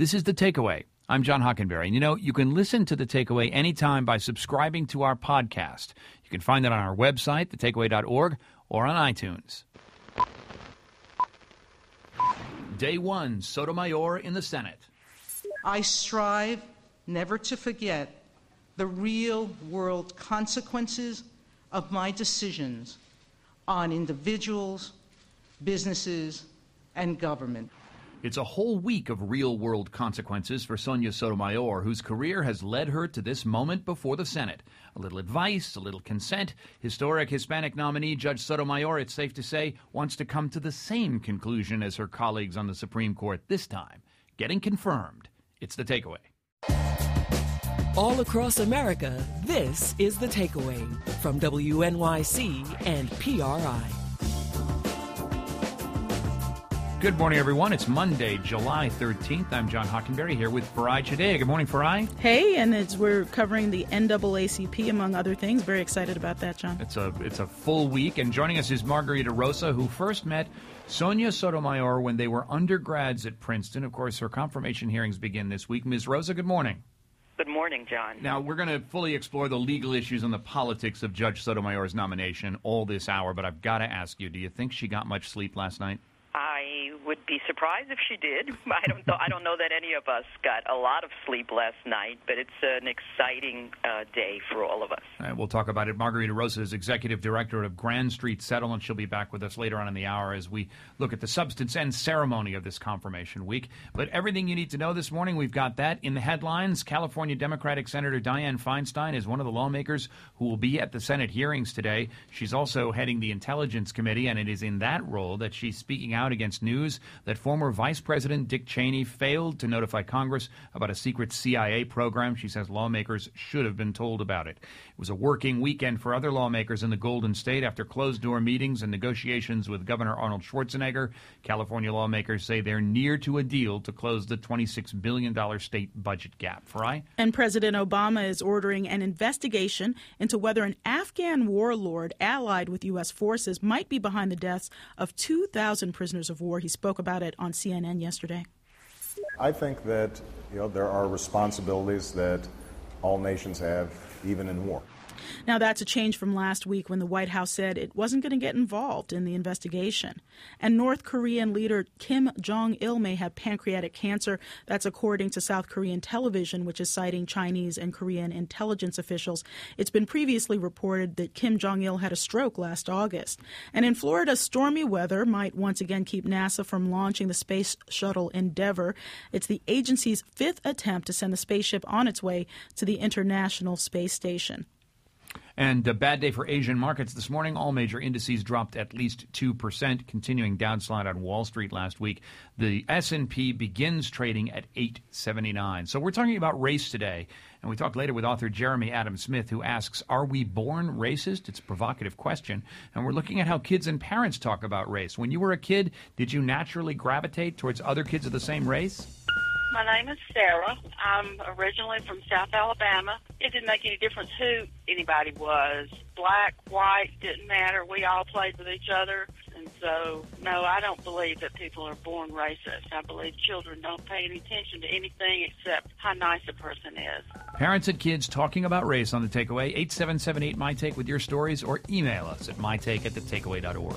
This is The Takeaway. I'm John Hockenberry. And you can listen to The Takeaway anytime by subscribing to our podcast. You can find it on our website, thetakeaway.org, or on iTunes. Day 1, Sotomayor in the Senate. I strive never to forget the real-world consequences of my decisions on individuals, businesses, and government. It's a whole week of real-world consequences for Sonia Sotomayor, whose career has led her to this moment before the Senate. A little advice, a little consent. Historic Hispanic nominee Judge Sotomayor, it's safe to say, wants to come to the same conclusion as her colleagues on the Supreme Court this time. Getting confirmed. It's The Takeaway. All across America, this is The Takeaway from WNYC and PRI. Good morning, everyone. It's Monday, July 13th. I'm John Hockenberry here with Farai Chidea. Good morning, Farai. Hey, and we're covering the NAACP, among other things. Very excited about that, John. It's a full week, and joining us is Margarita Rosa, who first met Sonia Sotomayor when they were undergrads at Princeton. Of course, her confirmation hearings begin this week. Ms. Rosa, good morning. Good morning, John. Now, we're going to fully explore the legal issues and the politics of Judge Sotomayor's nomination all this hour, but I've got to ask you, do you think she got much sleep last night? I would be surprised if she did. I don't know that any of us got a lot of sleep last night, but it's an exciting day for all of us. We'll talk about it. Margarita Rosa is Executive Director of Grand Street Settlement. She'll be back with us later on in the hour as we look at the substance and ceremony of this confirmation week. But everything you need to know this morning, we've got that in the headlines. California Democratic Senator Dianne Feinstein is one of the lawmakers who will be at the Senate hearings today. She's also heading the Intelligence Committee, and it is in that role that she's speaking out against news that former Vice President Dick Cheney failed to notify Congress about a secret CIA program. She says lawmakers should have been told about it. It was a working weekend for other lawmakers in the Golden State after closed-door meetings and negotiations with Governor Arnold Schwarzenegger. California lawmakers say they're near to a deal to close the $26 billion state budget gap. Farai? And President Obama is ordering an investigation into whether an Afghan warlord allied with U.S. forces might be behind the deaths of 2,000 prisoners of war. He spoke about it on CNN yesterday. I think that there are responsibilities that all nations have, even in war. Now, that's a change from last week when the White House said it wasn't going to get involved in the investigation. And North Korean leader Kim Jong-il may have pancreatic cancer. That's according to South Korean television, which is citing Chinese and Korean intelligence officials. It's been previously reported that Kim Jong-il had a stroke last August. And in Florida, stormy weather might once again keep NASA from launching the Space Shuttle Endeavour. It's the agency's fifth attempt to send the spaceship on its way to the International Space Station. And a bad day for Asian markets this morning. All major indices dropped at least 2%, continuing downslide on Wall Street last week. The S&P begins trading at 879. So we're talking about race today. And we talk later with author Jeremy Adam Smith, who asks, are we born racist? It's a provocative question. And we're looking at how kids and parents talk about race. When you were a kid, did you naturally gravitate towards other kids of the same race? My name is Sarah. I'm originally from South Alabama. It didn't make any difference who anybody was. Black, white, didn't matter. We all played with each other. And so, no, I don't believe that people are born racist. I believe children don't pay any attention to anything except how nice a person is. Parents and kids talking about race on The Takeaway. 877-8MyTake with your stories, or email us at mytake@thetakeaway.org.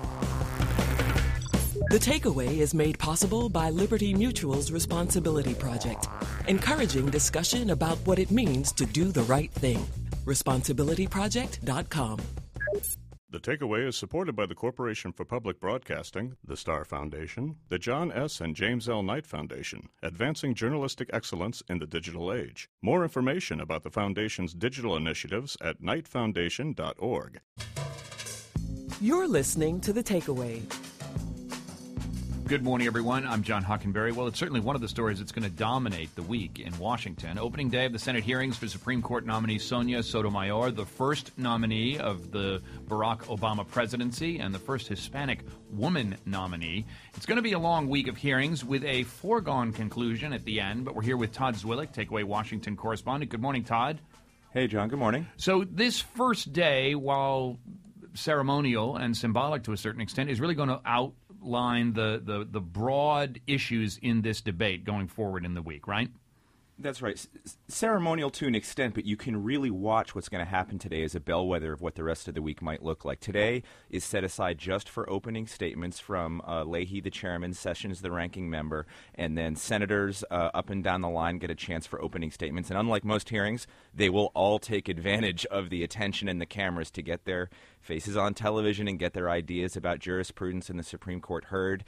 The Takeaway is made possible by Liberty Mutual's Responsibility Project, encouraging discussion about what it means to do the right thing. ResponsibilityProject.com. The Takeaway is supported by the Corporation for Public Broadcasting, the Star Foundation, the John S. and James L. Knight Foundation, advancing journalistic excellence in the digital age. More information about the Foundation's digital initiatives at knightfoundation.org. You're listening to The Takeaway. Good morning, everyone. I'm John Hockenberry. Well, it's certainly one of the stories that's going to dominate the week in Washington. Opening day of the Senate hearings for Supreme Court nominee Sonia Sotomayor, the first nominee of the Barack Obama presidency and the first Hispanic woman nominee. It's going to be a long week of hearings with a foregone conclusion at the end, but we're here with Todd Zwillich, Takeaway Washington correspondent. Good morning, Todd. Hey, John. Good morning. So this first day, while ceremonial and symbolic to a certain extent, is really going to outline the broad issues in this debate going forward in the week, right? That's right. Ceremonial to an extent, but you can really watch what's going to happen today as a bellwether of what the rest of the week might look like. Today is set aside just for opening statements from Leahy, the chairman, Sessions, the ranking member, and then senators up and down the line get a chance for opening statements. And unlike most hearings, they will all take advantage of the attention and the cameras to get their faces on television and get their ideas about jurisprudence in the Supreme Court heard.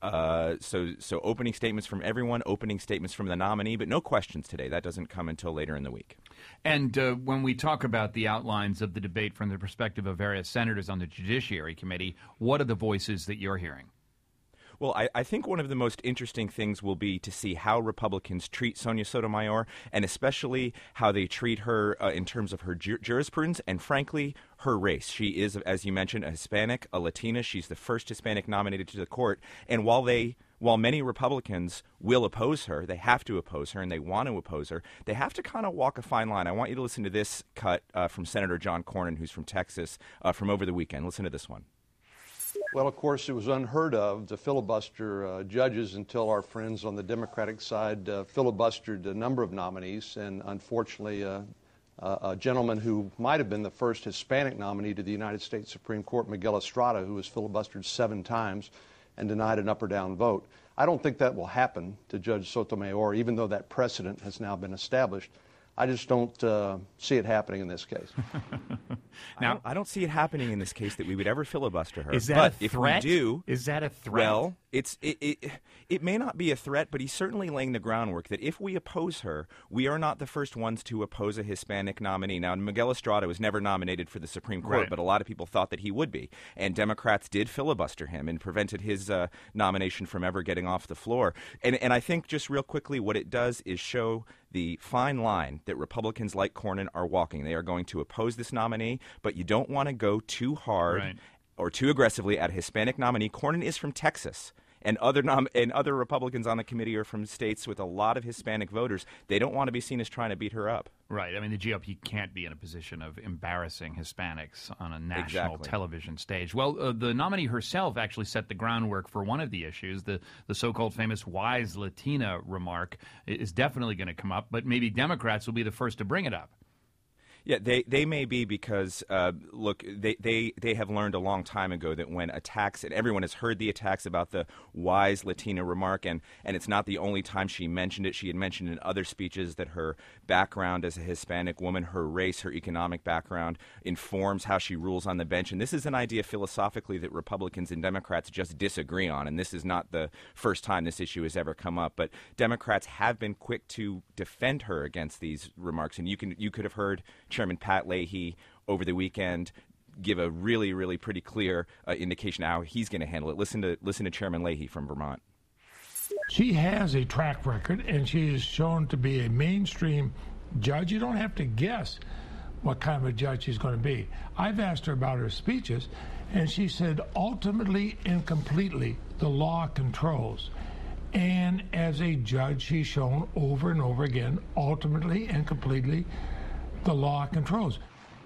So opening statements from everyone, opening statements from the nominee, but no questions today. That doesn't come until later in the week. And when we talk about the outlines of the debate from the perspective of various senators on the Judiciary Committee, what are the voices that you're hearing? Well, I think one of the most interesting things will be to see how Republicans treat Sonia Sotomayor, and especially how they treat her in terms of her jurisprudence and, frankly, her race. She is, as you mentioned, a Hispanic, a Latina. She's the first Hispanic nominated to the court. And while many Republicans will oppose her, they have to oppose her, and they want to oppose her, they have to kind of walk a fine line. I want you to listen to this cut from Senator John Cornyn, who's from Texas, from over the weekend. Listen to this one. Well, of course, it was unheard of to filibuster judges until our friends on the Democratic side filibustered a number of nominees. And unfortunately, a gentleman who might have been the first Hispanic nominee to the United States Supreme Court, Miguel Estrada, who was filibustered 7 times and denied an up or down vote. I don't think that will happen to Judge Sotomayor, even though that precedent has now been established. I just don't see it happening in this case. Now, I don't see it happening in this case that we would ever filibuster her. Is that but a threat? If we do, is that a threat? Well, it may not be a threat, but he's certainly laying the groundwork that if we oppose her, we are not the first ones to oppose a Hispanic nominee. Now, Miguel Estrada was never nominated for the Supreme Court, right, but a lot of people thought that he would be. And Democrats did filibuster him and prevented his nomination from ever getting off the floor. And I think just real quickly what it does is show the fine line that Republicans like Cornyn are walking. They are going to oppose this nominee, but you don't want to go too hard or too aggressively at a Hispanic nominee. Cornyn is from Texas, and other Republicans on the committee are from states with a lot of Hispanic voters. They don't want to be seen as trying to beat her up. Right. I mean, the GOP can't be in a position of embarrassing Hispanics on a national television stage. Well, the nominee herself actually set the groundwork for one of the issues. The so-called famous wise Latina remark is definitely going to come up, but maybe Democrats will be the first to bring it up. Yeah, they may be because, look, they have learned a long time ago that when attacks, and everyone has heard the attacks about the wise Latina remark, and it's not the only time she mentioned it. She had mentioned in other speeches that her background as a Hispanic woman, her race, her economic background informs how she rules on the bench. And this is an idea philosophically that Republicans and Democrats just disagree on, and this is not the first time this issue has ever come up. But Democrats have been quick to defend her against these remarks, and you could have heard Chairman Pat Leahy over the weekend give a really, really pretty clear indication of how he's going to handle it. Listen to Chairman Leahy from Vermont. She has a track record, and she is shown to be a mainstream judge. You don't have to guess what kind of a judge she's going to be. I've asked her about her speeches, and she said, ultimately and completely, the law controls. And as a judge, she's shown over and over again, ultimately and completely, the law controls.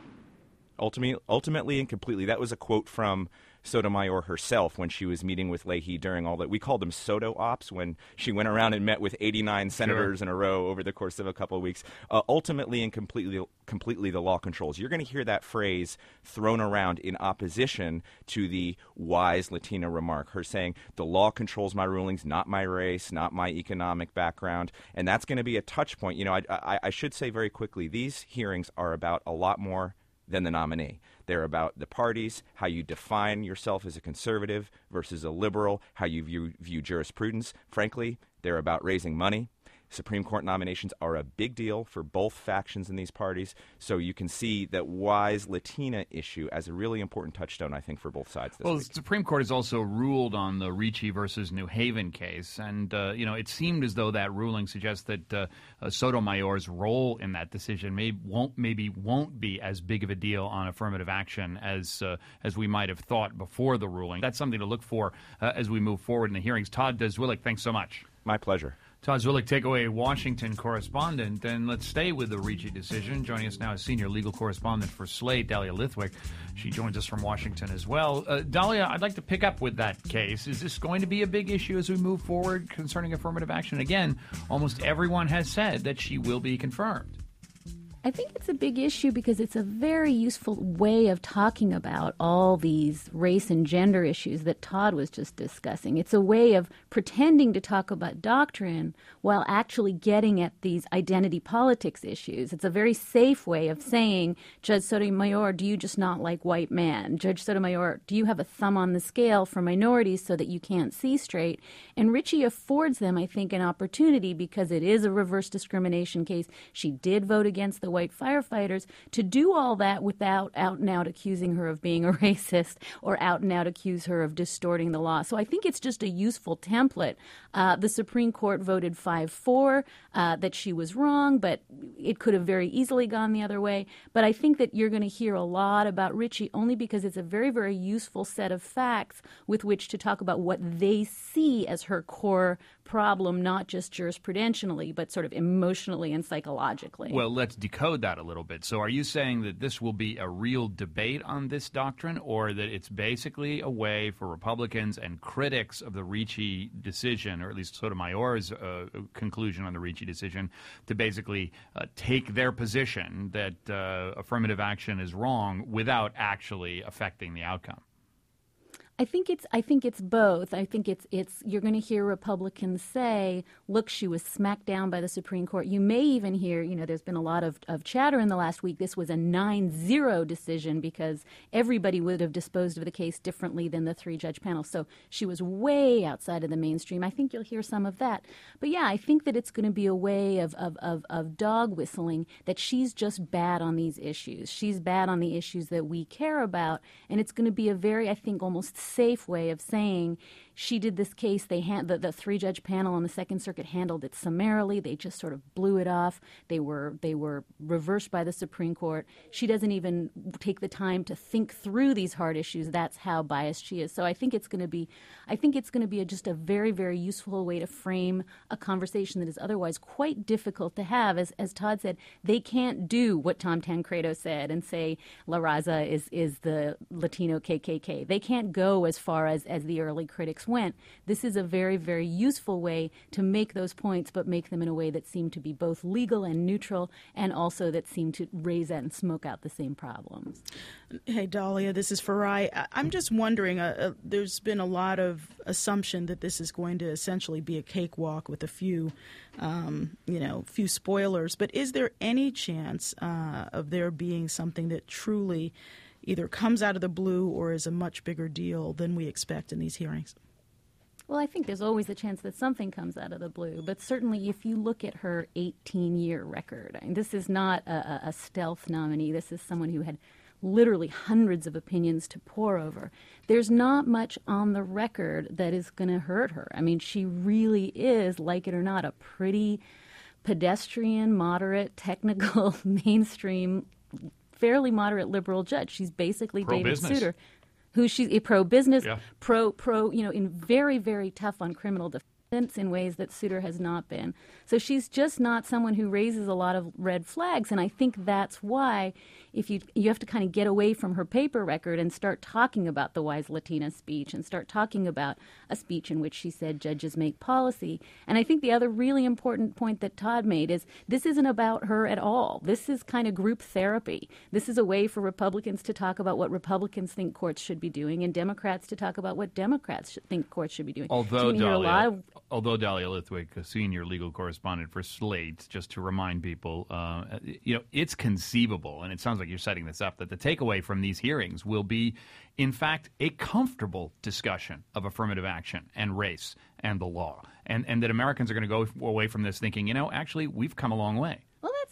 Ultimately and completely. That was a quote from Sotomayor herself when she was meeting with Leahy during all that. We called them Soto Ops when she went around and met with 89 senators in a row over the course of a couple of weeks. Ultimately and completely the law controls. You're going to hear that phrase thrown around in opposition to the wise Latina remark, her saying, the law controls my rulings, not my race, not my economic background. And that's going to be a touch point. You know, I should say very quickly, these hearings are about a lot more than the nominee. They're about the parties, how you define yourself as a conservative versus a liberal, how you view jurisprudence. Frankly, they're about raising money. Supreme Court nominations are a big deal for both factions in these parties, so you can see that wise Latina issue as a really important touchstone, I think, for both sides this week. The Supreme Court has also ruled on the Ricci versus New Haven case, and it seemed as though that ruling suggests that Sotomayor's role in that decision maybe won't be as big of a deal on affirmative action as we might have thought before the ruling. That's something to look for as we move forward in the hearings. Todd Dzwilek, thanks so much. My pleasure. Todd Zwillich, Takeaway Washington correspondent. And let's stay with the Ricci decision. Joining us now is senior legal correspondent for Slate, Dahlia Lithwick. She joins us from Washington as well. Dahlia, I'd like to pick up with that case. Is this going to be a big issue as we move forward concerning affirmative action? Again, almost everyone has said that she will be confirmed. I think it's a big issue because it's a very useful way of talking about all these race and gender issues that Todd was just discussing. It's a way of pretending to talk about doctrine while actually getting at these identity politics issues. It's a very safe way of saying, Judge Sotomayor, do you just not like white men? Judge Sotomayor, do you have a thumb on the scale for minorities so that you can't see straight? And Ricci affords them, I think, an opportunity because it is a reverse discrimination case. She did vote against the white firefighters to do all that without out and out accusing her of being a racist or out and out accuse her of distorting the law. So I think it's just a useful template. The Supreme Court voted 5-4 that she was wrong, but it could have very easily gone the other way. But I think that you're going to hear a lot about Ricci only because it's a very, very useful set of facts with which to talk about what they see as her core problem, not just jurisprudentially, but sort of emotionally and psychologically. Well, let's decode that a little bit. So are you saying that this will be a real debate on this doctrine, or that it's basically a way for Republicans and critics of the Ricci decision, or at least Sotomayor's conclusion on the Ricci decision, to basically take their position that affirmative action is wrong without actually affecting the outcome? I think it's both. I think it's you're going to hear Republicans say, look, she was smacked down by the Supreme Court. You may even hear, there's been a lot of chatter in the last week. This was a 9-0 decision because everybody would have disposed of the case differently than the 3-judge panel. So she was way outside of the mainstream. I think you'll hear some of that. But yeah, I think that it's going to be a way of dog whistling that she's just bad on these issues. She's bad on the issues that we care about. And it's going to be a very, I think, almost safe way of saying she did this case. The 3-judge panel on the Second Circuit handled it summarily. They just sort of blew it off. They were reversed by the Supreme Court. She doesn't even take the time to think through these hard issues. That's how biased she is. So I think it's going to be just a very, very useful way to frame a conversation that is otherwise quite difficult to have. As Todd said, they can't do what Tom Tancredo said and say La Raza is the Latino KKK. They can't go as far as the early critics went. This is a very, very useful way to make those points, but make them in a way that seemed to be both legal and neutral, and also that seemed to raise and smoke out the same problems. Hey, Dahlia, this is Farai. I'm just wondering, there's been a lot of assumption that this is going to essentially be a cakewalk with a few spoilers, but is there any chance of there being something that truly either comes out of the blue or is a much bigger deal than we expect in these hearings? Well, I think there's always a chance that something comes out of the blue, but certainly if you look at her 18-year record, this is not a stealth nominee. This is someone who had literally hundreds of opinions to pore over. There's not much on the record that is going to hurt her. She really is, like it or not, a pretty pedestrian, moderate, technical, mainstream, fairly moderate liberal judge. She's basically David Souter, who she's a pro-business, in very, very tough on criminal defense in ways that Souter has not been. So she's just not someone who raises a lot of red flags, and I think that's why if you have to kind of get away from her paper record and start talking about the Wise Latina speech and start talking about a speech in which she said judges make policy. And I think the other really important point that Todd made is this isn't about her at all. This is kind of group therapy. This is a way for Republicans to talk about what Republicans think courts should be doing and Democrats to talk about what Democrats think courts should be doing. Although Dahlia Lithwick, a senior legal correspondent for Slate, just to remind people, it's conceivable, and it sounds like you're setting this up, that the takeaway from these hearings will be, in fact, a comfortable discussion of affirmative action and race and the law, and that Americans are going to go away from this thinking, actually, we've come a long way. Well,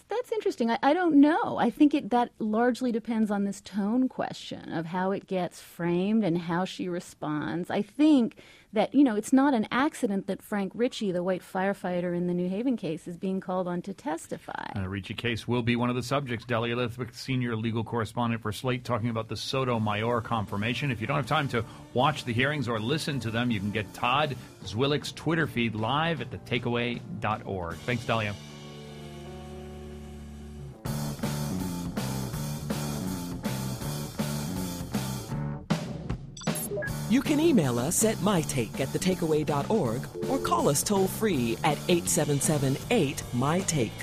That's interesting. I don't know. I think that largely depends on this tone question of how it gets framed and how she responds. I think that, it's not an accident that Frank Ritchie, the white firefighter in the New Haven case, is being called on to testify. Ritchie case will be one of the subjects. Delia Lithwick, senior legal correspondent for Slate, talking about the Sotomayor confirmation. If you don't have time to watch the hearings or listen to them, you can get Todd Zwillich's Twitter feed live at thetakeaway.org. Thanks, Delia. You can email us at mytake@thetakeaway.org or call us toll-free at 877-8-MyTake.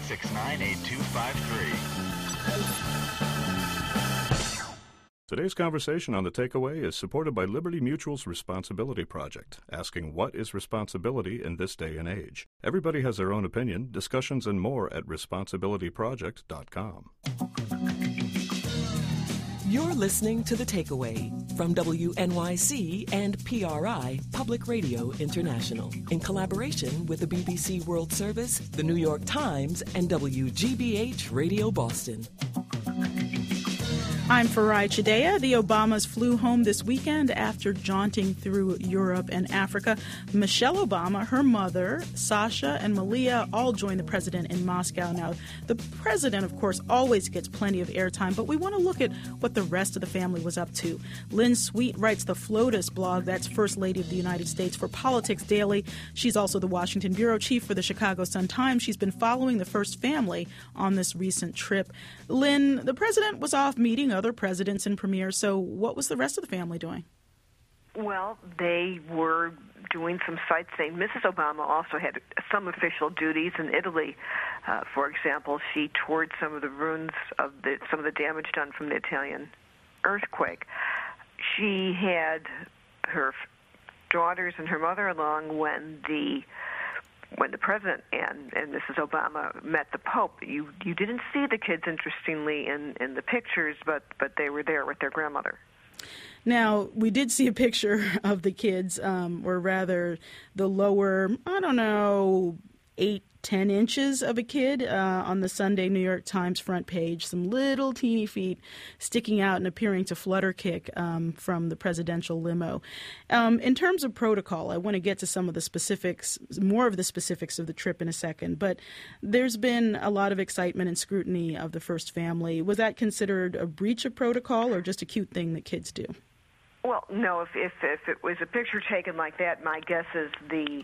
869-8253. Today's conversation on The Takeaway is supported by Liberty Mutual's Responsibility Project, asking what is responsibility in this day and age. Everybody has their own opinion. Discussions and more at responsibilityproject.com. You're listening to The Takeaway from WNYC and PRI Public Radio International in collaboration with the BBC World Service, the New York Times, and WGBH Radio Boston. I'm Farai Chideya. The Obamas flew home this weekend after jaunting through Europe and Africa. Michelle Obama, her mother, Sasha, and Malia all joined the president in Moscow. Now, the president, of course, always gets plenty of airtime, but we want to look at what the rest of the family was up to. Lynn Sweet writes the FLOTUS blog, that's First Lady of the United States, for Politics Daily. She's also the Washington bureau chief for the Chicago Sun-Times. She's been following the first family on this recent trip. Lynn, the president was off meeting other presidents and premiers, so what was the rest of the family doing? Well, they were doing some sightseeing. Mrs. Obama also had some official duties in Italy. For example, she toured some of the ruins of some of the damage done from the Italian earthquake. She had her daughters and her mother along when the president and Mrs. Obama met the Pope. You didn't see the kids, interestingly, in the pictures, but they were there with their grandmother. Now, we did see a picture of the kids, or rather the lower, 8-10 inches of a kid on the Sunday New York Times front page, some little teeny feet sticking out and appearing to flutter kick from the presidential limo. In terms of protocol, I want to get to some of the specifics, more of the specifics of the trip in a second, but there's been a lot of excitement and scrutiny of the first family. Was that considered a breach of protocol or just a cute thing that kids do? Well, no, if it was a picture taken like that, my guess is the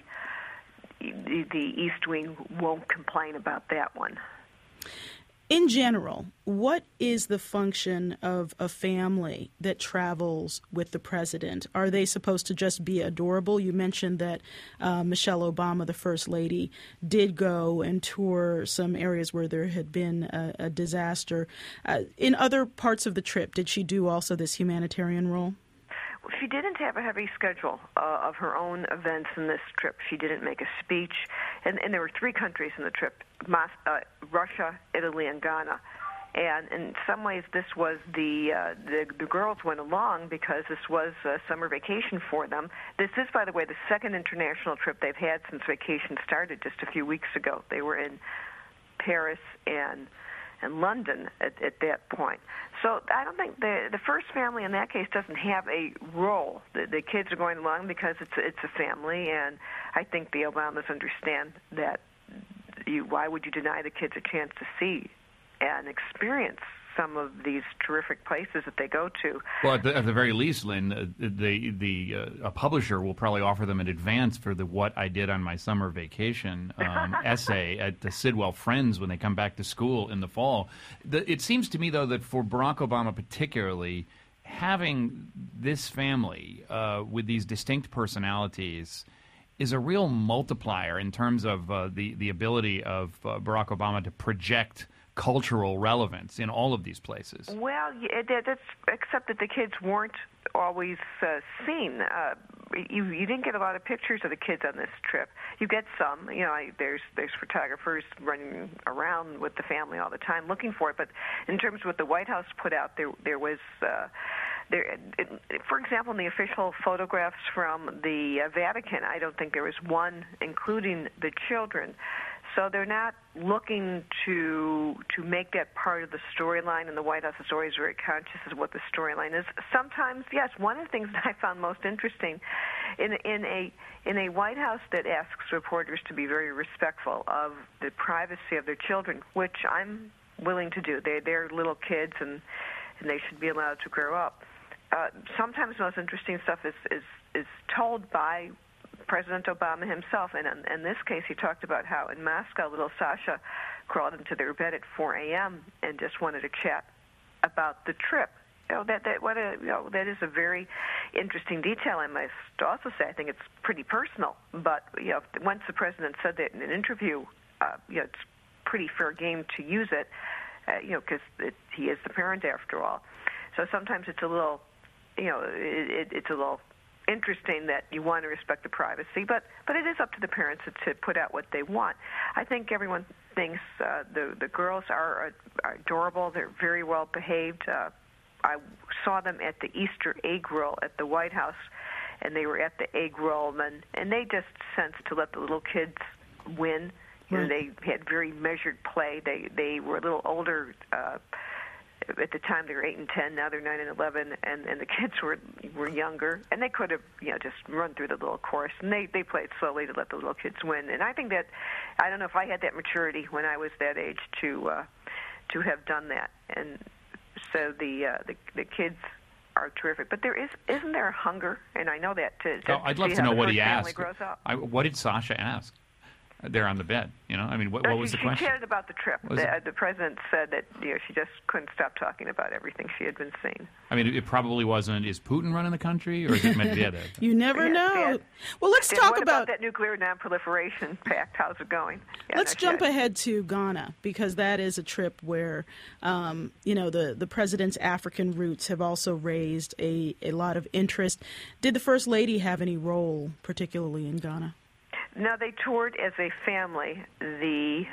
East Wing won't complain about that one. In general, what is the function of a family that travels with the president? Are they supposed to just be adorable? You mentioned that Michelle Obama, the First Lady, did go and tour some areas where there had been a disaster. In other parts of the trip, did she do also this humanitarian role? She didn't have a heavy schedule of her own events in this trip. She didn't make a speech, and there were 3 countries in the trip: Russia, Italy, and Ghana. And in some ways, this was the girls went along because this was a summer vacation for them. This is, by the way, the second international trip they've had since vacation started just a few weeks ago. They were in Paris and London at that point. So I don't think the first family in that case doesn't have a role. The kids are going along because it's a family, and I think the Obamas understand that. Why would you deny the kids a chance to see and experience some of these terrific places that they go to? Well, at the very least, Lynn, a publisher will probably offer them in advance for the "What I Did on My Summer Vacation" essay at the Sidwell Friends when they come back to school in the fall. It seems to me, though, that for Barack Obama particularly, having this family with these distinct personalities is a real multiplier in terms of the ability of Barack Obama to project cultural relevance in all of these places. Well, that's except that the kids weren't always seen. You didn't get a lot of pictures of the kids on this trip. You get some. There's photographers running around with the family all the time looking for it. But in terms of what the White House put out, there was. For example, in the official photographs from the Vatican, I don't think there was one including the children. So they're not looking to make that part of the storyline, and the White House is always very conscious of what the storyline is. Sometimes, yes, one of the things that I found most interesting in a White House that asks reporters to be very respectful of the privacy of their children, which I'm willing to do. They're little kids, and they should be allowed to grow up. Sometimes the most interesting stuff is told by President Obama himself, and in this case, he talked about how in Moscow, little Sasha crawled into their bed at 4 a.m. and just wanted to chat about the trip. That is a very interesting detail. I must also say, I think it's pretty personal. But once the president said that in an interview, it's pretty fair game to use it, because he is the parent after all. So sometimes it's a little, it's a little interesting that you want to respect the privacy, but it is up to the parents to put out what they want. I think everyone thinks the girls are adorable. They're very well behaved. I saw them at the Easter egg roll at the White House, and they were at the egg roll, and they just sensed to let the little kids win. They had very measured play. They were a little older. At the time, they were 8 and 10. Now they're 9 and 11, and the kids were younger, and they could have just run through the little course, and they played slowly to let the little kids win. And I think that I don't know if I had that maturity when I was that age to have done that. And so the kids are terrific, but isn't there a hunger? And I know that I'd love to know what he asked. Grows up. What did Sasha ask? There on the bed, I mean, what was the question? She chatted about the trip. The president said that she just couldn't stop talking about everything she had been seeing. I mean, it probably wasn't, is Putin running the country, or is it Medvedev? You never know. Well, let's talk about that nuclear non-proliferation pact. How's it going? Let's jump ahead to Ghana, because that is a trip where, the president's African roots have also raised a lot of interest. Did the First Lady have any role, particularly in Ghana? No, they toured as a family the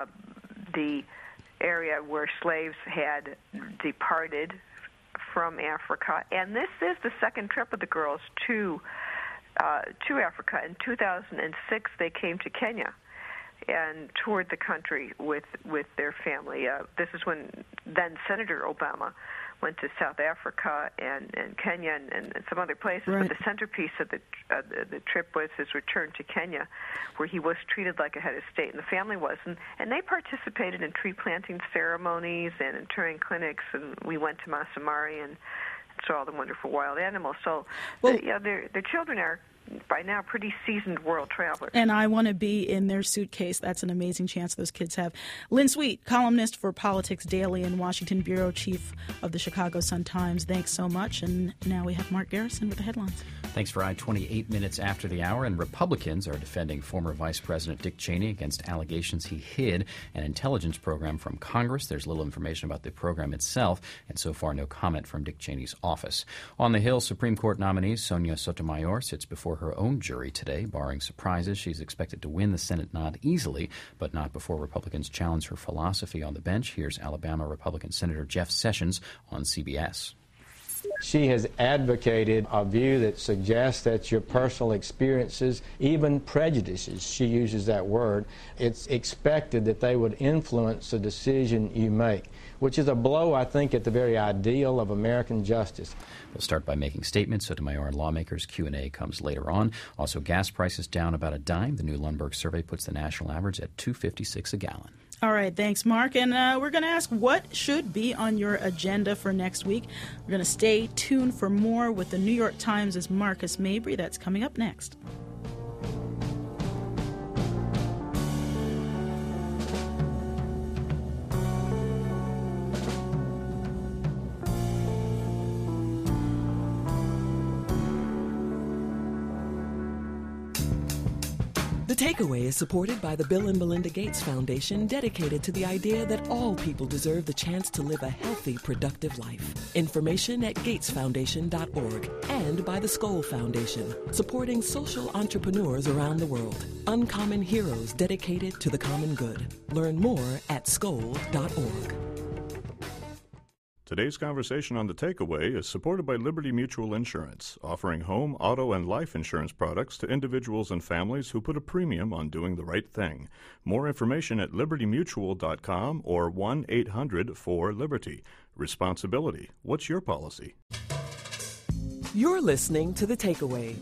area where slaves had departed from Africa, and this is the second trip of the girls to Africa. In 2006, they came to Kenya and toured the country with their family. This is when then Senator Obama went to South Africa and Kenya and some other places. Right. But the centerpiece of the trip was his return to Kenya, where he was treated like a head of state, and the family was. And they participated in tree planting ceremonies and in touring clinics, and we went to Maasai and saw all the wonderful wild animals. So, their children are, by now, pretty seasoned world travelers. And I want to be in their suitcase. That's an amazing chance those kids have. Lynn Sweet, columnist for Politics Daily and Washington bureau chief of the Chicago Sun-Times. Thanks so much. And now we have Mark Garrison with the headlines. Thanks, Fry. 28 minutes after the hour, and Republicans are defending former Vice President Dick Cheney against allegations he hid an intelligence program from Congress. There's little information about the program itself, and so far no comment from Dick Cheney's office. On the Hill, Supreme Court nominee Sonia Sotomayor sits before her own jury today. Barring surprises, she's expected to win the Senate nod easily, but not before Republicans challenge her philosophy on the bench. Here's Alabama Republican Senator Jeff Sessions on CBS. She has advocated a view that suggests that your personal experiences, even prejudices, she uses that word, it's expected that they would influence the decision you make, which is a blow, I think, at the very ideal of American justice. We'll start by making statements. Sotomayor and lawmakers. Q&A comes later on. Also, gas prices down about a dime. The new Lundberg survey puts the national average at $2.56 a gallon. All right, thanks, Mark. And we're going to ask what should be on your agenda for next week. We're going to stay tuned for more with the New York Times' Marcus Mabry. That's coming up next. The Takeaway is supported by the Bill and Melinda Gates Foundation, dedicated to the idea that all people deserve the chance to live a healthy, productive life. Information at gatesfoundation.org, and by the Skoll Foundation, supporting social entrepreneurs around the world. Uncommon heroes dedicated to the common good. Learn more at skoll.org. Today's conversation on The Takeaway is supported by Liberty Mutual Insurance, offering home, auto, and life insurance products to individuals and families who put a premium on doing the right thing. More information at libertymutual.com or 1-800-4LIBERTY. Responsibility. What's your policy? You're listening to The Takeaway.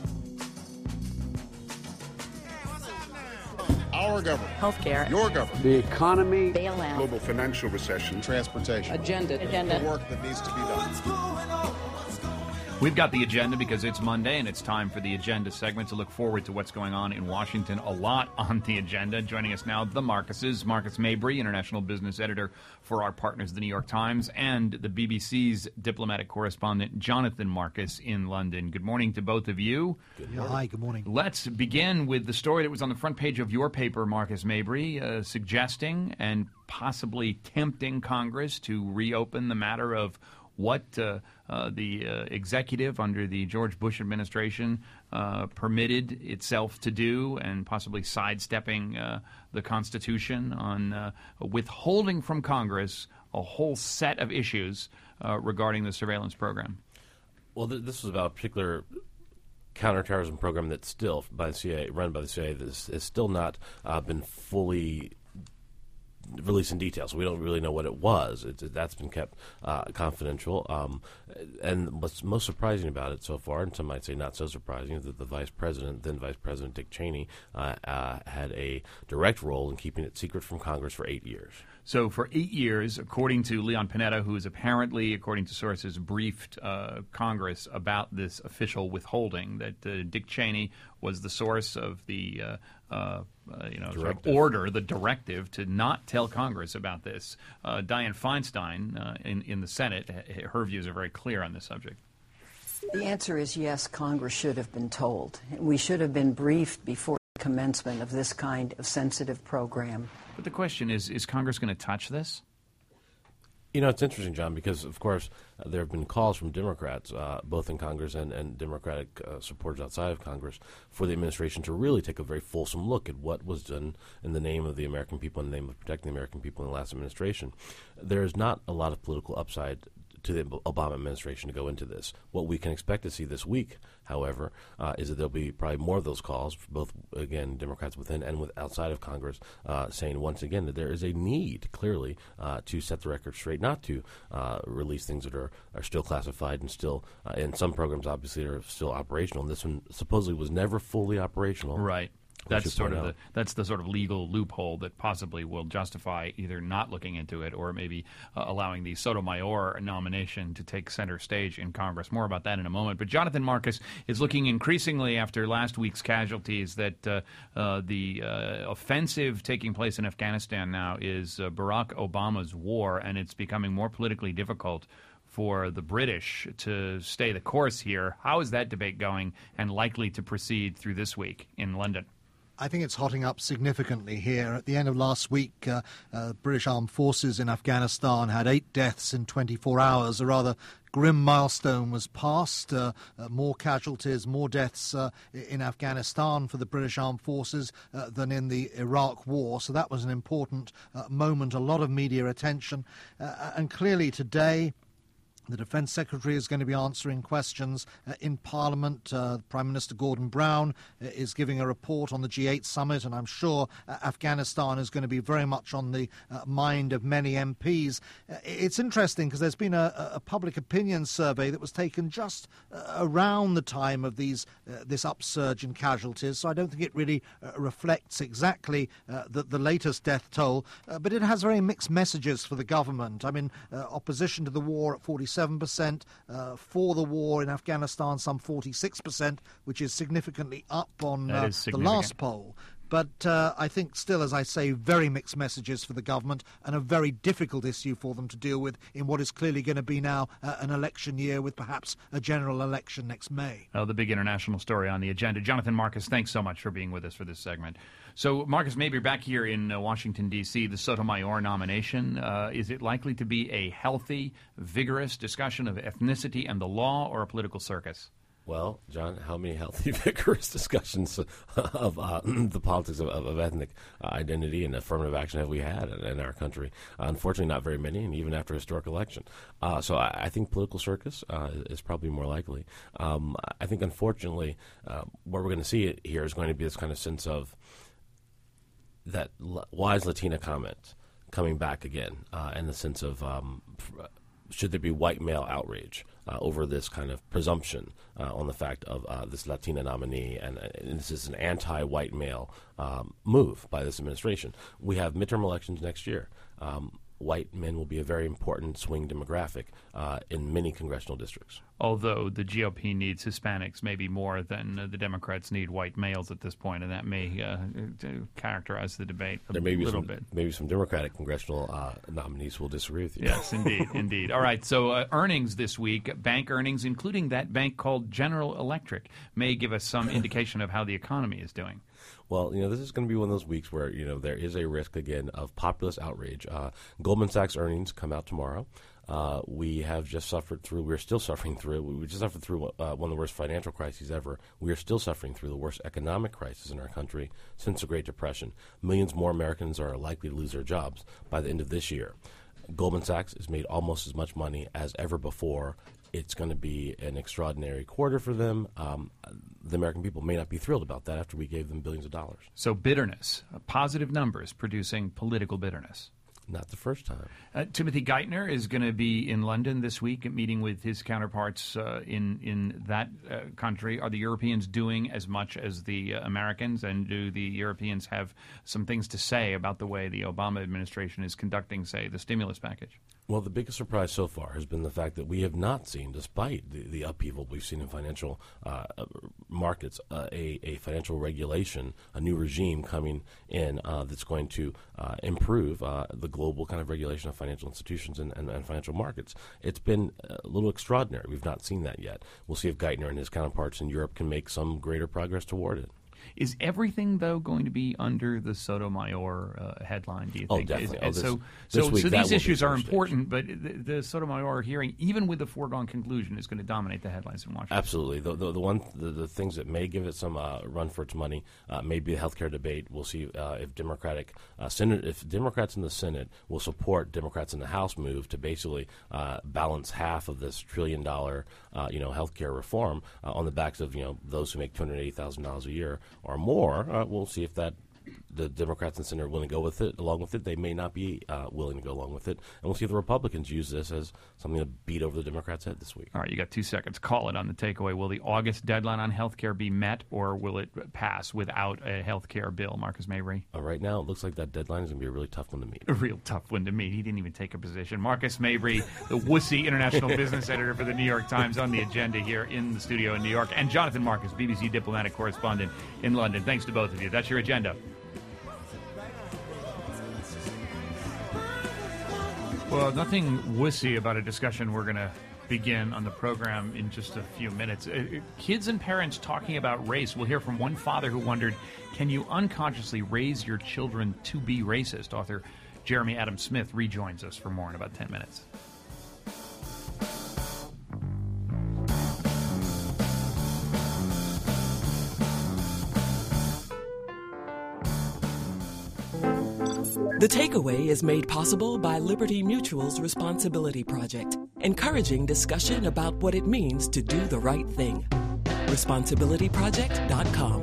Our government. Healthcare. Your government. The economy. Bailout. Global financial recession. Transportation. Agenda. The work that needs to be done. We've got the agenda because it's Monday, and it's time for the agenda segment to look forward to what's going on in Washington. A lot on the agenda. Joining us now, the Marcuses. Marcus Mabry, international business editor for our partners, the New York Times, and the BBC's diplomatic correspondent, Jonathan Marcus, in London. Good morning to both of you. Good morning. Hi, good morning. Let's begin with the story that was on the front page of your paper, Marcus Mabry, suggesting and possibly tempting Congress to reopen the matter of what the executive under the George Bush administration permitted itself to do, and possibly sidestepping the Constitution on withholding from Congress a whole set of issues regarding the surveillance program. Well, this was about a particular counterterrorism program that's still run by the CIA, that has still not been fully released in detail, so we don't really know what it was. That's been kept confidential. And what's most surprising about it so far, and some might say not so surprising, is that the then Vice President Dick Cheney had a direct role in keeping it secret from Congress for 8 years. So for 8 years, according to Leon Panetta, who has apparently, according to sources, briefed Congress about this official withholding, that Dick Cheney was the source of the sort of order, the directive to not tell Congress about this. Dianne Feinstein in the Senate, her views are very clear on this subject. The answer is yes, Congress should have been told. We should have been briefed before the commencement of this kind of sensitive program. But the question is Congress going to touch this? You know, it's interesting, John, because, of course, there have been calls from Democrats, both in Congress and Democratic supporters outside of Congress, for the administration to really take a very fulsome look at what was done in the name of the American people, in the name of protecting the American people in the last administration. There is not a lot of political upside to the Obama administration to go into this. What we can expect to see this week, however, is that there'll be probably more of those calls, both, again, Democrats within and outside of Congress, saying once again that there is a need, clearly, to set the record straight, not to release things that are still classified and still, in some programs, obviously, are still operational. And this one supposedly was never fully operational. Right. That's the sort of legal loophole that possibly will justify either not looking into it or maybe allowing the Sotomayor nomination to take center stage in Congress. More about that in a moment. But Jonathan Marcus is looking increasingly after last week's casualties that the offensive taking place in Afghanistan now is Barack Obama's war, and it's becoming more politically difficult for the British to stay the course here. How is that debate going and likely to proceed through this week in London? I think it's hotting up significantly here. At the end of last week, British Armed Forces in Afghanistan had 8 deaths in 24 hours. A rather grim milestone was passed. More casualties, more deaths in Afghanistan for the British Armed Forces than in the Iraq War. So that was an important moment, a lot of media attention. And clearly today, the Defence Secretary is going to be answering questions in Parliament. Prime Minister Gordon Brown is giving a report on the G8 summit, and I'm sure Afghanistan is going to be very much on the mind of many MPs. It's interesting because there's been a public opinion survey that was taken just around the time of this upsurge in casualties, so I don't think it really reflects exactly the latest death toll, but it has very mixed messages for the government. I mean, opposition to the war at 47%, for the war in Afghanistan some 46%, which is significantly up on the last poll. But I think still, as I say, very mixed messages for the government and a very difficult issue for them to deal with in what is clearly going to be now an election year with perhaps a general election next May. The big international story on the agenda. Jonathan Marcus, thanks so much for being with us for this segment. So, Marcus, maybe back here in Washington, D.C., the Sotomayor nomination, is it likely to be a healthy, vigorous discussion of ethnicity and the law, or a political circus? Well, John, how many healthy, vigorous discussions of the politics of ethnic identity and affirmative action have we had in our country? Unfortunately, not very many, and even after a historic election. So I think political circus is probably more likely. I think, unfortunately, what we're going to see here is going to be this kind of sense of that wise Latina comment coming back again, in the sense of should there be white male outrage over this kind of presumption on the fact of this Latina nominee, and this is an anti-white male move by this administration. We have midterm elections next year. White men will be a very important swing demographic in many congressional districts. Although the GOP needs Hispanics maybe more than the Democrats need white males at this point, and that may characterize the debate a little bit. Maybe some Democratic congressional nominees will disagree with you. Yes, indeed, indeed. All right, so earnings this week, bank earnings, including that bank called General Electric, may give us some indication of how the economy is doing. Well, this is going to be one of those weeks where, there is a risk, again, of populist outrage. Goldman Sachs earnings come out tomorrow. We have just suffered through, we're still suffering through, we just suffered through one of the worst financial crises ever. We are still suffering through the worst economic crisis in our country since the Great Depression. Millions more Americans are likely to lose their jobs by the end of this year. Goldman Sachs has made almost as much money as ever before. It's going to be an extraordinary quarter for them. The American people may not be thrilled about that after we gave them billions of dollars. So bitterness, positive numbers producing political bitterness. Not the first time. Timothy Geithner is going to be in London this week, meeting with his counterparts in that country. Are the Europeans doing as much as the Americans, and do the Europeans have some things to say about the way the Obama administration is conducting, say, the stimulus package? Well, the biggest surprise so far has been the fact that we have not seen, despite the upheaval we've seen in financial markets, a financial regulation, a new regime coming in that's going to improve the global kind of regulation of financial institutions and financial markets. It's been a little extraordinary. We've not seen that yet. We'll see if Geithner and his counterparts in Europe can make some greater progress toward it. Is everything, though, going to be under the Sotomayor headline, do you think? Oh, definitely. So these issues are important, but the Sotomayor hearing, even with the foregone conclusion, is going to dominate the headlines in Washington. Absolutely. The things that may give it some run for its money may be the health care debate. We'll see if Democrats in the Senate will support Democrats in the House move to basically balance half of this $1 trillion health care reform on the backs of those who make $280,000 a year or more. We'll see if the Democrats in the Senate are willing to go with it. Along with it, they may not be willing to go along with it. And we'll see if the Republicans use this as something to beat over the Democrats' head this week. All right, you got 2 seconds. Call it on the takeaway. Will the August deadline on health care be met, or will it pass without a health care bill? Marcus Mabry? Right now, it looks like that deadline is going to be a really tough one to meet. A real tough one to meet. He didn't even take a position. Marcus Mabry, the wussy international business editor for the New York Times, on the agenda here in the studio in New York. And Jonathan Marcus, BBC diplomatic correspondent in London. Thanks to both of you. That's your agenda. Well, nothing wussy about a discussion we're going to begin on the program in just a few minutes. Kids and parents talking about race. We'll hear from one father who wondered, can you unconsciously raise your children to be racist? Author Jeremy Adam Smith rejoins us for more in about 10 minutes. The Takeaway is made possible by Liberty Mutual's Responsibility Project, encouraging discussion about what it means to do the right thing. ResponsibilityProject.com.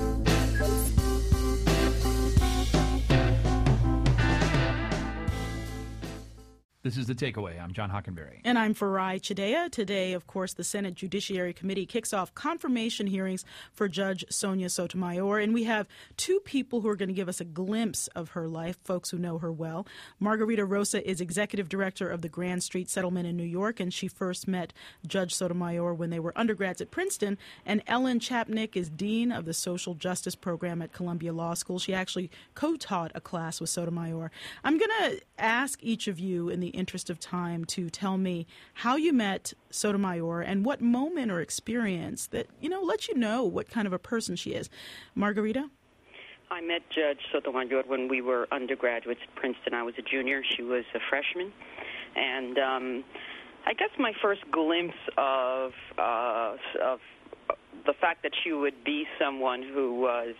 This is The Takeaway. I'm John Hockenberry. And I'm Farai Chideya. Today, of course, the Senate Judiciary Committee kicks off confirmation hearings for Judge Sonia Sotomayor. And we have two people who are going to give us a glimpse of her life, folks who know her well. Margarita Rosa is executive director of the Grand Street Settlement in New York, and she first met Judge Sotomayor when they were undergrads at Princeton. And Ellen Chapnick is dean of the Social Justice Program at Columbia Law School. She actually co-taught a class with Sotomayor. I'm going to ask each of you, in the interest of time, to tell me how you met Sotomayor and what moment or experience that, lets you know what kind of a person she is. Margarita? I met Judge Sotomayor when we were undergraduates at Princeton. I was a junior. She was a freshman. And I guess my first glimpse of the fact that she would be someone who was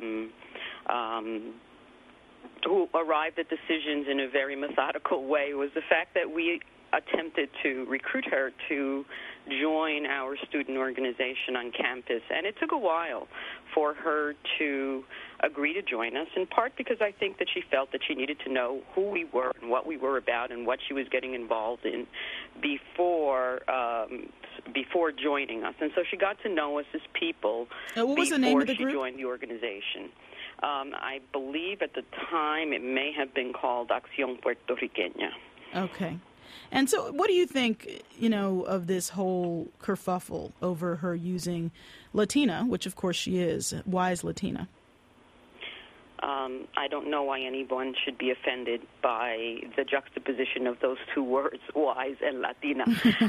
who arrived at decisions in a very methodical way was the fact that we attempted to recruit her to join our student organization on campus. And it took a while for her to agree to join us, in part because I think that she felt that she needed to know who we were and what we were about and what she was getting involved in before joining us. And so she got to know us as people what was the name of the group? Before she joined the organization. I believe at the time it may have been called Acción Puertorriqueña. Okay. And so what do you think, of this whole kerfuffle over her using Latina, which of course she is? Why is Latina? I don't know why anyone should be offended by the juxtaposition of those two words, wise and Latina,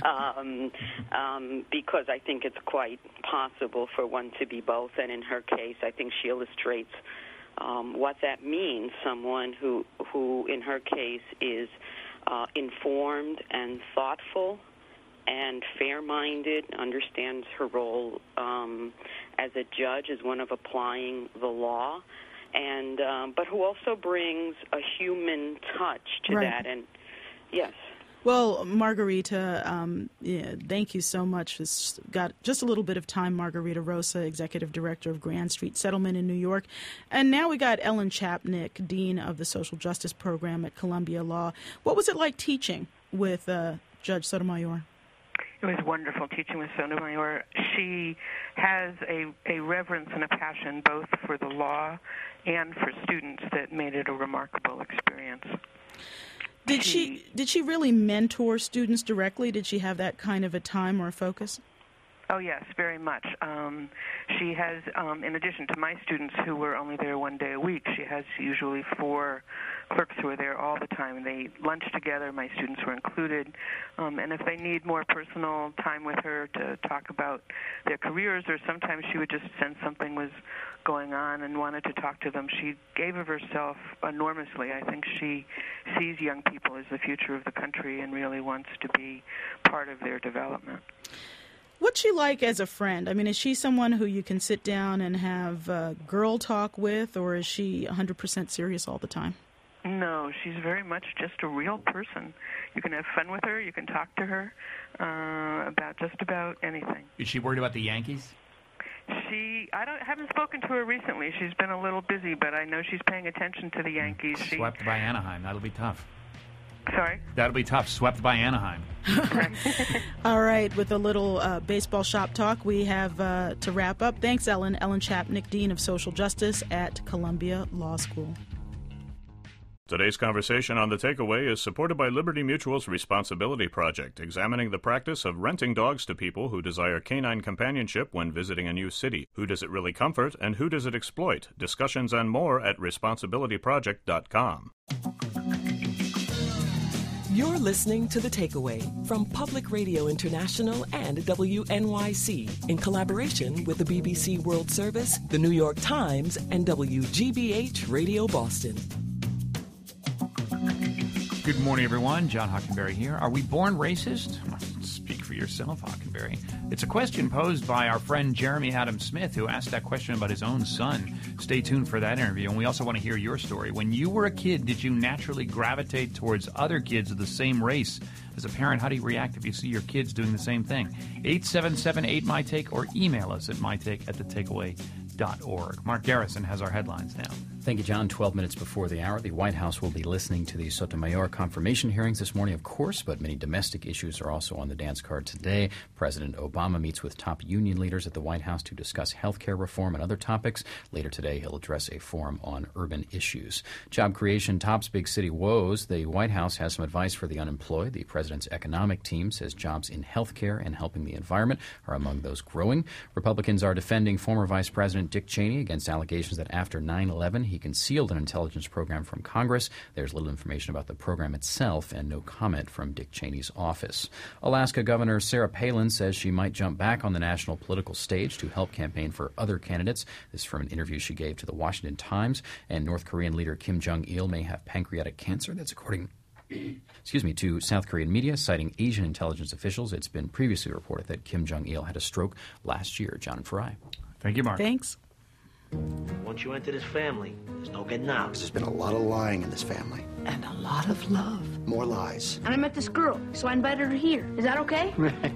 because I think it's quite possible for one to be both. And in her case, I think she illustrates what that means, someone who in her case is informed and thoughtful and fair-minded, understands her role as a judge, as one of applying the law, and but who also brings a human touch to that. And yes. Well, Margarita, thank you so much. It's got just a little bit of time. Margarita Rosa, Executive Director of Grand Street Settlement in New York. And now we got Ellen Chapnick, Dean of the Social Justice Program at Columbia Law. What was it like teaching with Judge Sotomayor? It was wonderful teaching with Sotomayor. She has a reverence and a passion both for the law and for students that made it a remarkable experience. Did she really mentor students directly? Did she have that kind of a time or a focus? Oh, yes, very much. She has, in addition to my students who were only there one day a week, she has usually 4 clerks who are there all the time. They lunch together. My students were included. And if they need more personal time with her to talk about their careers, or sometimes she would just sense something was going on and wanted to talk to them, she gave of herself enormously. I think she sees young people as the future of the country and really wants to be part of their development. What's she like as a friend? I mean, is she someone who you can sit down and have girl talk with, or is she 100% serious all the time? No, she's very much just a real person. You can have fun with her. You can talk to her about just about anything. Is she worried about the Yankees? I haven't spoken to her recently. She's been a little busy, but I know she's paying attention to the Yankees. Swept by Anaheim. That'll be tough. Sorry? That'll be tough. Swept by Anaheim. All right. With a little baseball shop talk, we have to wrap up. Thanks, Ellen. Ellen Chapnick, Dean of Social Justice at Columbia Law School. Today's conversation on The Takeaway is supported by Liberty Mutual's Responsibility Project, examining the practice of renting dogs to people who desire canine companionship when visiting a new city. Who does it really comfort, and who does it exploit? Discussions and more at responsibilityproject.com. You're listening to The Takeaway from Public Radio International and WNYC in collaboration with the BBC World Service, the New York Times, and WGBH Radio Boston. Good morning, everyone. John Hockenberry here. Are we born racist? Speak for yourself, Hockenberry. It's a question posed by our friend Jeremy Adam Smith, who asked that question about his own son. Stay tuned for that interview, and we also want to hear your story. When you were a kid, did you naturally gravitate towards other kids of the same race? As a parent, how do you react if you see your kids doing the same thing? 877-8MyTake, or email us at mytake@thetakeaway.org. Mark Garrison has our headlines now. Thank you, John. 12 minutes before the hour, the White House will be listening to the Sotomayor confirmation hearings this morning, of course, but many domestic issues are also on the dance card today. President Obama meets with top union leaders at the White House to discuss health care reform and other topics. Later today, he'll address a forum on urban issues. Job creation tops big city woes. The White House has some advice for the unemployed. The president's economic team says jobs in health care and helping the environment are among those growing. Republicans are defending former Vice President Dick Cheney against allegations that after 9/11, he concealed an intelligence program from Congress. There's little information about the program itself and no comment from Dick Cheney's office. Alaska Governor Sarah Palin says she might jump back on the national political stage to help campaign for other candidates. This is from an interview she gave to the Washington Times. And North Korean leader Kim Jong-il may have pancreatic cancer. That's according to South Korean media, citing Asian intelligence officials. It's been previously reported that Kim Jong-il had a stroke last year. John Farai. Thank you, Mark. Thanks. Once you enter this family, there's no getting out. There's been a lot of lying in this family. And a lot of love. More lies. And I met this girl, so I invited her here. Is that okay?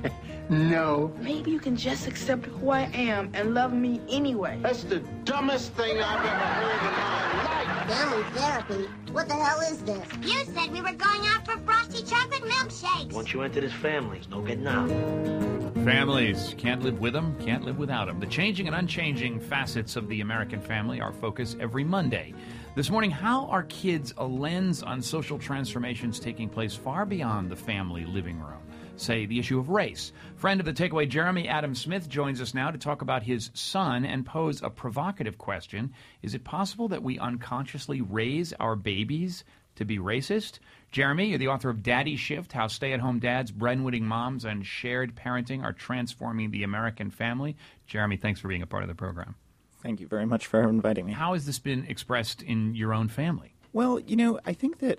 No. Maybe you can just accept who I am and love me anyway. That's the dumbest thing I've ever heard in my life. Family therapy? What the hell is this? You said we were going out for frosty chocolate milkshakes. Once you enter this family, there's no getting out. Families. Can't live with them, can't live without them. The changing and unchanging facets of the American family, our focus every Monday. This morning, how are kids a lens on social transformations taking place far beyond the family living room? Say, the issue of race. Friend of the Takeaway, Jeremy Adam Smith, joins us now to talk about his son and pose a provocative question. Is it possible that we unconsciously raise our babies to be racist? Jeremy, you're the author of Daddy Shift, How Stay-at-Home Dads, Breadwinning Moms, and Shared Parenting Are Transforming the American Family. Jeremy, thanks for being a part of the program. Thank you very much for inviting me. How has this been expressed in your own family? Well, I think that,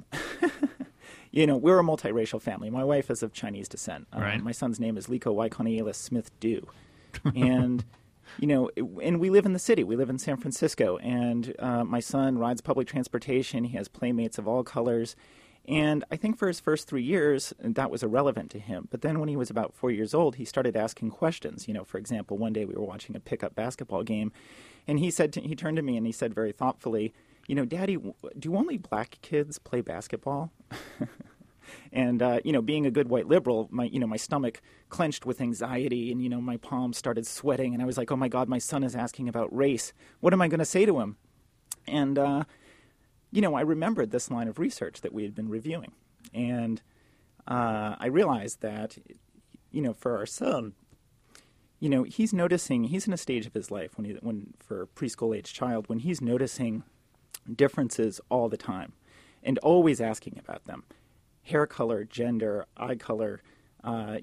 we're a multiracial family. My wife is of Chinese descent. Right. My son's name is Liko Waikonielis Smith Du. And, and we live in the city. We live in San Francisco. And my son rides public transportation. He has playmates of all colors. And I think for his first 3 years, that was irrelevant to him. But then when he was about 4 years old, he started asking questions. For example, one day we were watching a pickup basketball game, and he turned to me and he said very thoughtfully, Daddy, do only black kids play basketball? And, being a good white liberal, my stomach clenched with anxiety and, my palms started sweating. And I was like, oh, my God, my son is asking about race. What am I going to say to him? And, I remembered this line of research that we had been reviewing. And I realized that, for our son, he's noticing, he's in a stage of his life for a preschool-age child, when he's noticing differences all the time and always asking about them. Hair color, gender, eye color, why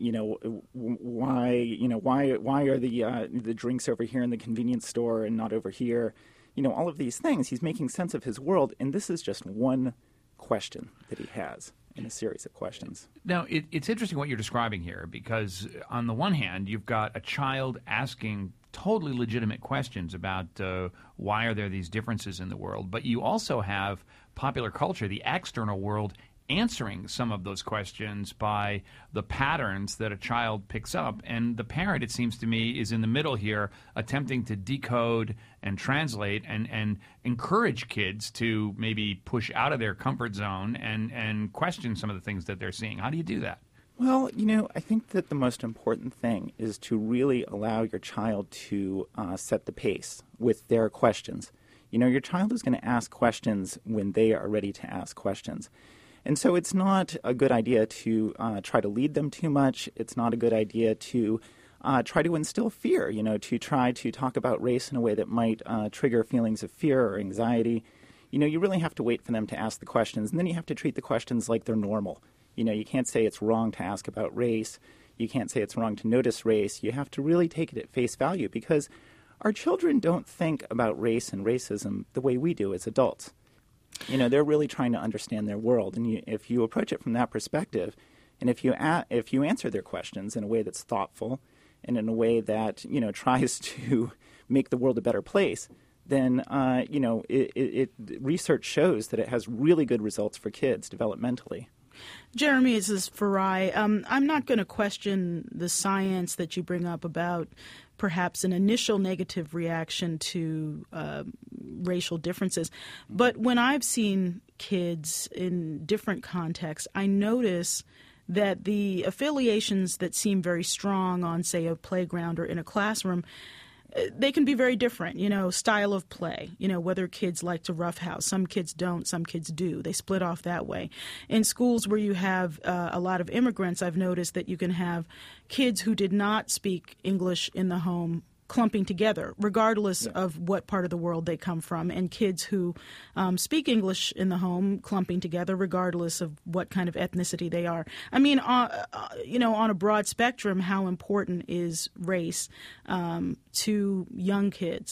are the drinks over here in the convenience store and not over here? All of these things. He's making sense of his world, and this is just one question that he has in a series of questions. Now, it's interesting what you're describing here, because on the one hand, you've got a child asking totally legitimate questions about why are there these differences in the world, but you also have popular culture, the external world, answering some of those questions by the patterns that a child picks up. And the parent, it seems to me, is in the middle here, attempting to decode and translate and encourage kids to maybe push out of their comfort zone and question some of the things that they're seeing. How do you do that? Well, I think that the most important thing is to really allow your child to set the pace with their questions. Your child is going to ask questions when they are ready to ask questions. And so it's not a good idea to try to lead them too much. It's not a good idea to try to instill fear, to try to talk about race in a way that might trigger feelings of fear or anxiety. You really have to wait for them to ask the questions, and then you have to treat the questions like they're normal. You can't say it's wrong to ask about race. You can't say it's wrong to notice race. You have to really take it at face value, because our children don't think about race and racism the way we do as adults. They're really trying to understand their world, and if you approach it from that perspective, and if you answer their questions in a way that's thoughtful and in a way that tries to make the world a better place, then research shows that it has really good results for kids developmentally. Jeremy, this is Farai. I'm not going to question the science that you bring up about perhaps an initial negative reaction to racial differences. But when I've seen kids in different contexts, I notice that the affiliations that seem very strong on, say, a playground or in a classroom, they can be very different, style of play, whether kids like to roughhouse. Some kids don't, some kids do. They split off that way. In schools where you have a lot of immigrants, I've noticed that you can have kids who did not speak English in the home clumping together, regardless of what part of the world they come from, and kids who speak English in the home clumping together, regardless of what kind of ethnicity they are. I mean, on a broad spectrum, how important is race to young kids?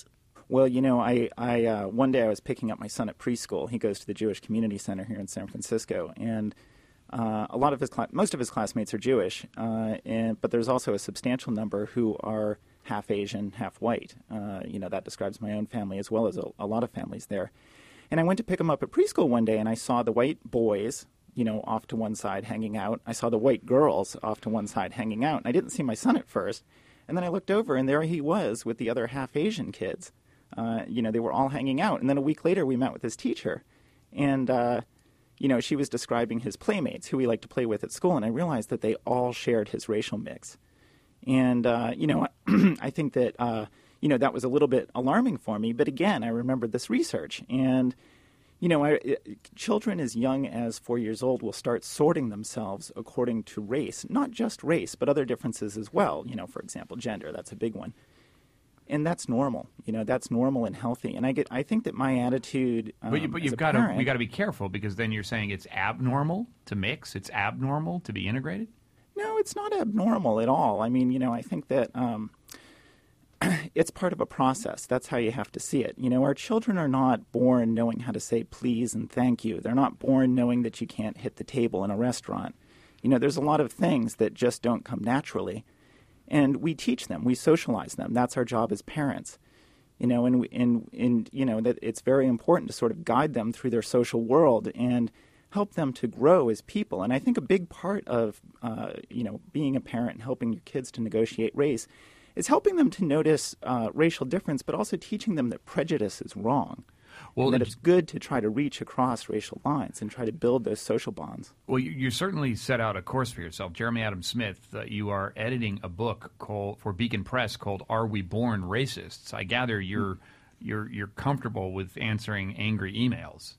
Well, I one day I was picking up my son at preschool. He goes to the Jewish Community Center here in San Francisco, and most of his classmates are Jewish, but there's also a substantial number who are half Asian, half white. That describes my own family as well as a lot of families there. And I went to pick him up at preschool one day, and I saw the white boys, off to one side hanging out. I saw the white girls off to one side hanging out, and I didn't see my son at first. And then I looked over, and there he was with the other half Asian kids. They were all hanging out. And then a week later, we met with his teacher, and she was describing his playmates, who he liked to play with at school, and I realized that they all shared his racial mix. And, I think that, that was a little bit alarming for me. But again, I remembered this research. And, children as young as 4 years old will start sorting themselves according to race, not just race, but other differences as well. For example, gender, that's a big one. And that's normal. That's normal and healthy. And I think that my attitude, but you've got to be careful, because then you're saying it's abnormal to mix. It's abnormal to be integrated. No, it's not abnormal at all. I mean, I think that it's part of a process. That's how you have to see it. Our children are not born knowing how to say please and thank you. They're not born knowing that you can't hit the table in a restaurant. There's a lot of things that just don't come naturally. And we teach them, we socialize them. That's our job as parents, and that it's very important to sort of guide them through their social world and help them to grow as people. And I think a big part of, being a parent and helping your kids to negotiate race is helping them to notice racial difference, but also teaching them that prejudice is wrong. Well, that it's good to try to reach across racial lines and try to build those social bonds. Well, you certainly set out a course for yourself. Jeremy Adams Smith, you are editing a book for Beacon Press called "Are We Born Racists?" I gather you're comfortable with answering angry emails.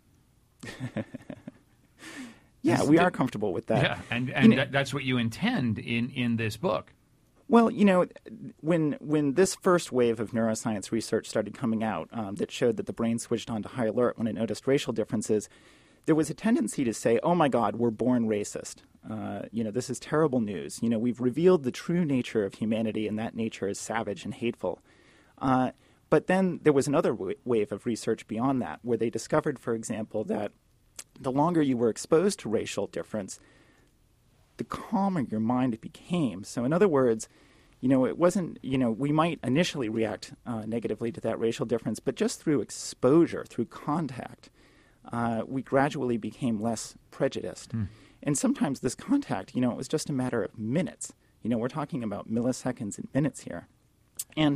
Yeah, we are comfortable with that. Yeah, and that's what you intend in this book. Well, when this first wave of neuroscience research started coming out that showed that the brain switched on to high alert when it noticed racial differences, there was a tendency to say, oh, my God, we're born racist. This is terrible news. We've revealed the true nature of humanity, and that nature is savage and hateful. But then there was another wave of research beyond that, where they discovered, for example, that the longer you were exposed to racial difference, the calmer your mind became. So in other words, it wasn't, we might initially react negatively to that racial difference, but just through exposure, through contact, we gradually became less prejudiced. And sometimes this contact, it was just a matter of minutes. We're talking about milliseconds and minutes here. And,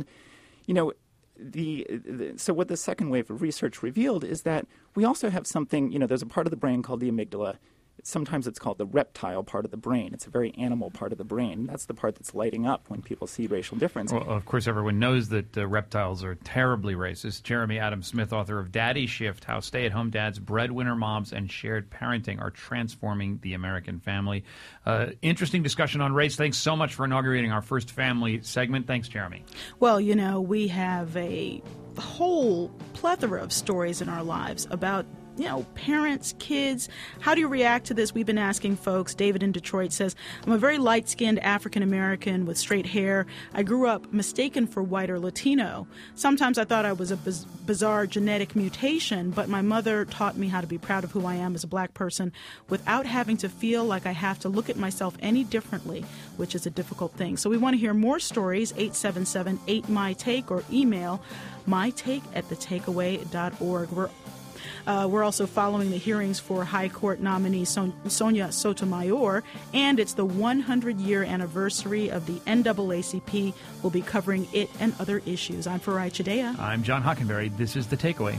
so what the second wave of research revealed is that we also have something, there's a part of the brain called the amygdala. Sometimes it's called the reptile part of the brain. It's a very animal part of the brain. That's the part that's lighting up when people see racial difference. Well, of course, everyone knows that reptiles are terribly racist. Jeremy Adams Smith, author of Daddy Shift, How Stay-at-Home Dads, Breadwinner Moms, and Shared Parenting Are Transforming the American Family. Interesting discussion on race. Thanks so much for inaugurating our first family segment. Thanks, Jeremy. Well, we have a whole plethora of stories in our lives about parents, kids. How do you react to this? We've been asking folks. David in Detroit says, I'm a very light-skinned African-American with straight hair. I grew up mistaken for white or Latino. Sometimes I thought I was a bizarre genetic mutation, but my mother taught me how to be proud of who I am as a black person without having to feel like I have to look at myself any differently, which is a difficult thing. So we want to hear more stories, 877-8MY-TAKE, or email mytake@thetakeaway.org. We're also following the hearings for High Court nominee Sonia Sotomayor, and it's the 100-year anniversary of the NAACP. We'll be covering it and other issues. I'm Farai Chideya. I'm John Hockenberry. This is The Takeaway.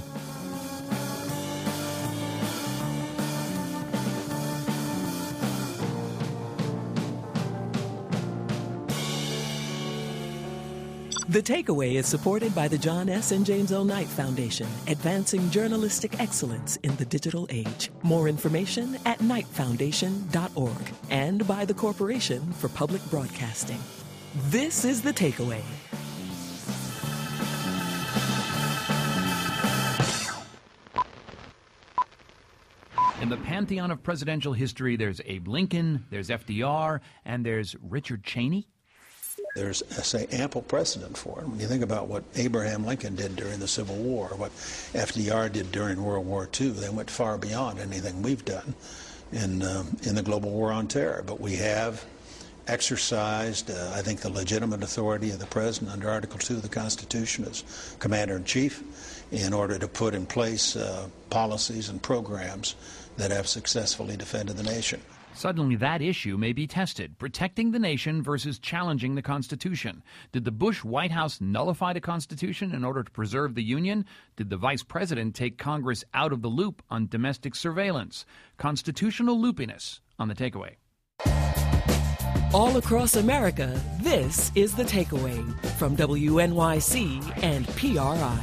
The Takeaway is supported by the John S. and James L. Knight Foundation, advancing journalistic excellence in the digital age. More information at knightfoundation.org, and by the Corporation for Public Broadcasting. This is The Takeaway. In the pantheon of presidential history, there's Abe Lincoln, there's FDR, and there's Richard Cheney. There's, say, ample precedent for it. When you think about what Abraham Lincoln did during the Civil War, what FDR did during World War II, they went far beyond anything we've done in the global war on terror. But we have exercised, I think, the legitimate authority of the President under Article 2 of the Constitution as Commander-in-Chief in order to put in place policies and programs that have successfully defended the nation. Suddenly, that issue may be tested, protecting the nation versus challenging the Constitution. Did the Bush White House nullify the Constitution in order to preserve the Union? Did the Vice President take Congress out of the loop on domestic surveillance? Constitutional loopiness on The Takeaway. All across America, this is The Takeaway from WNYC and PRI.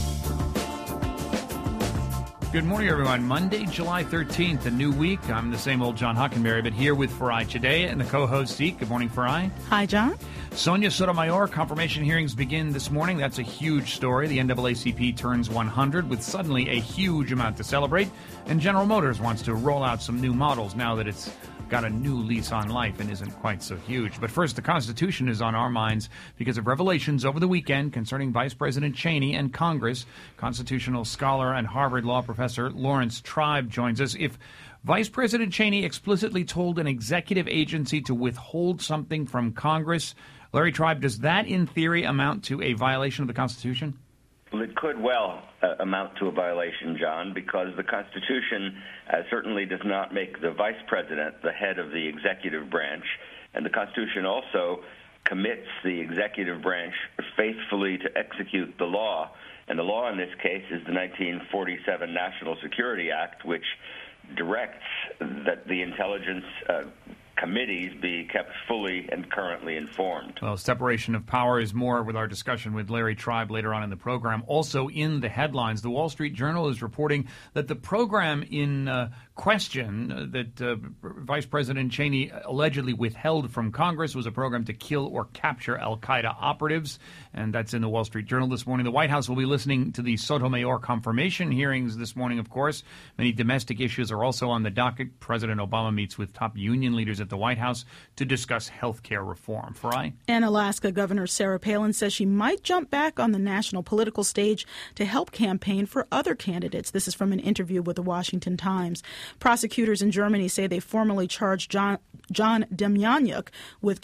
Good morning, everyone. Monday, July 13th, a new week. I'm the same old John Hockenberry, but here with Farai Chideya and the co-host Zeke. Good morning, Farai. Hi, John. Sonia Sotomayor, confirmation hearings begin this morning. That's a huge story. The NAACP turns 100 with suddenly a huge amount to celebrate. And General Motors wants to roll out some new models now that it's got a new lease on life and isn't quite so huge. But first, the Constitution is on our minds because of revelations over the weekend concerning Vice President Cheney and Congress. Constitutional scholar and Harvard Law professor Lawrence Tribe joins us. If Vice President Cheney explicitly told an executive agency to withhold something from Congress, Larry Tribe, does that in theory amount to a violation of the Constitution? Well, it could well amount to a violation, John, because the Constitution certainly does not make the vice president the head of the executive branch, and the Constitution also commits the executive branch faithfully to execute the law. And the law in this case is the 1947 National Security Act, which directs that the intelligence committees be kept fully and currently informed. Well, separation of power is more with our discussion with Larry Tribe later on in the program. Also in the headlines, the Wall Street Journal is reporting that the program in question that Vice President Cheney allegedly withheld from Congress was a program to kill or capture al-Qaeda operatives, and that's in the Wall Street Journal this morning. The White House will be listening to the Sotomayor confirmation hearings this morning, of course. Many domestic issues are also on the docket. President Obama meets with top union leaders at the White House to discuss health care reform. Farai? And Alaska Governor Sarah Palin says she might jump back on the national political stage to help campaign for other candidates. This is from an interview with the Washington Times. Prosecutors in Germany say they formally charged John Demjanjuk with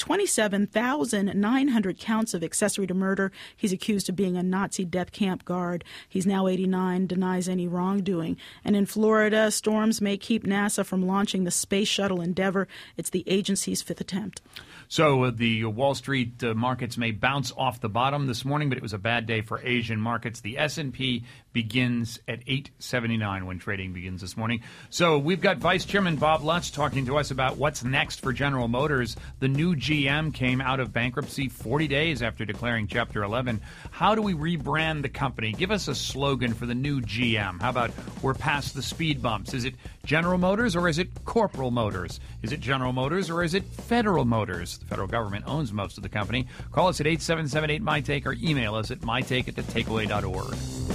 27,900 counts of accessory to murder. He's accused of being a Nazi death camp guard. He's now 89, denies any wrongdoing. And in Florida, storms may keep NASA from launching the Space Shuttle Endeavour. It's the agency's fifth attempt. So the Wall Street markets may bounce off the bottom this morning, but it was a bad day for Asian markets. The S&P begins at 879 when trading begins this morning. So we've got Vice Chairman Bob Lutz talking to us about what's next for General Motors. The new GM came out of bankruptcy 40 days after declaring Chapter 11. How do we rebrand the company? Give us a slogan for the new GM. How about we're past the speed bumps? Is it General Motors or is it Corporal Motors? Is it General Motors or is it Federal Motors? The federal government owns most of the company. Call us at 877-8MyTake or email us at mytake@thetakeaway.org.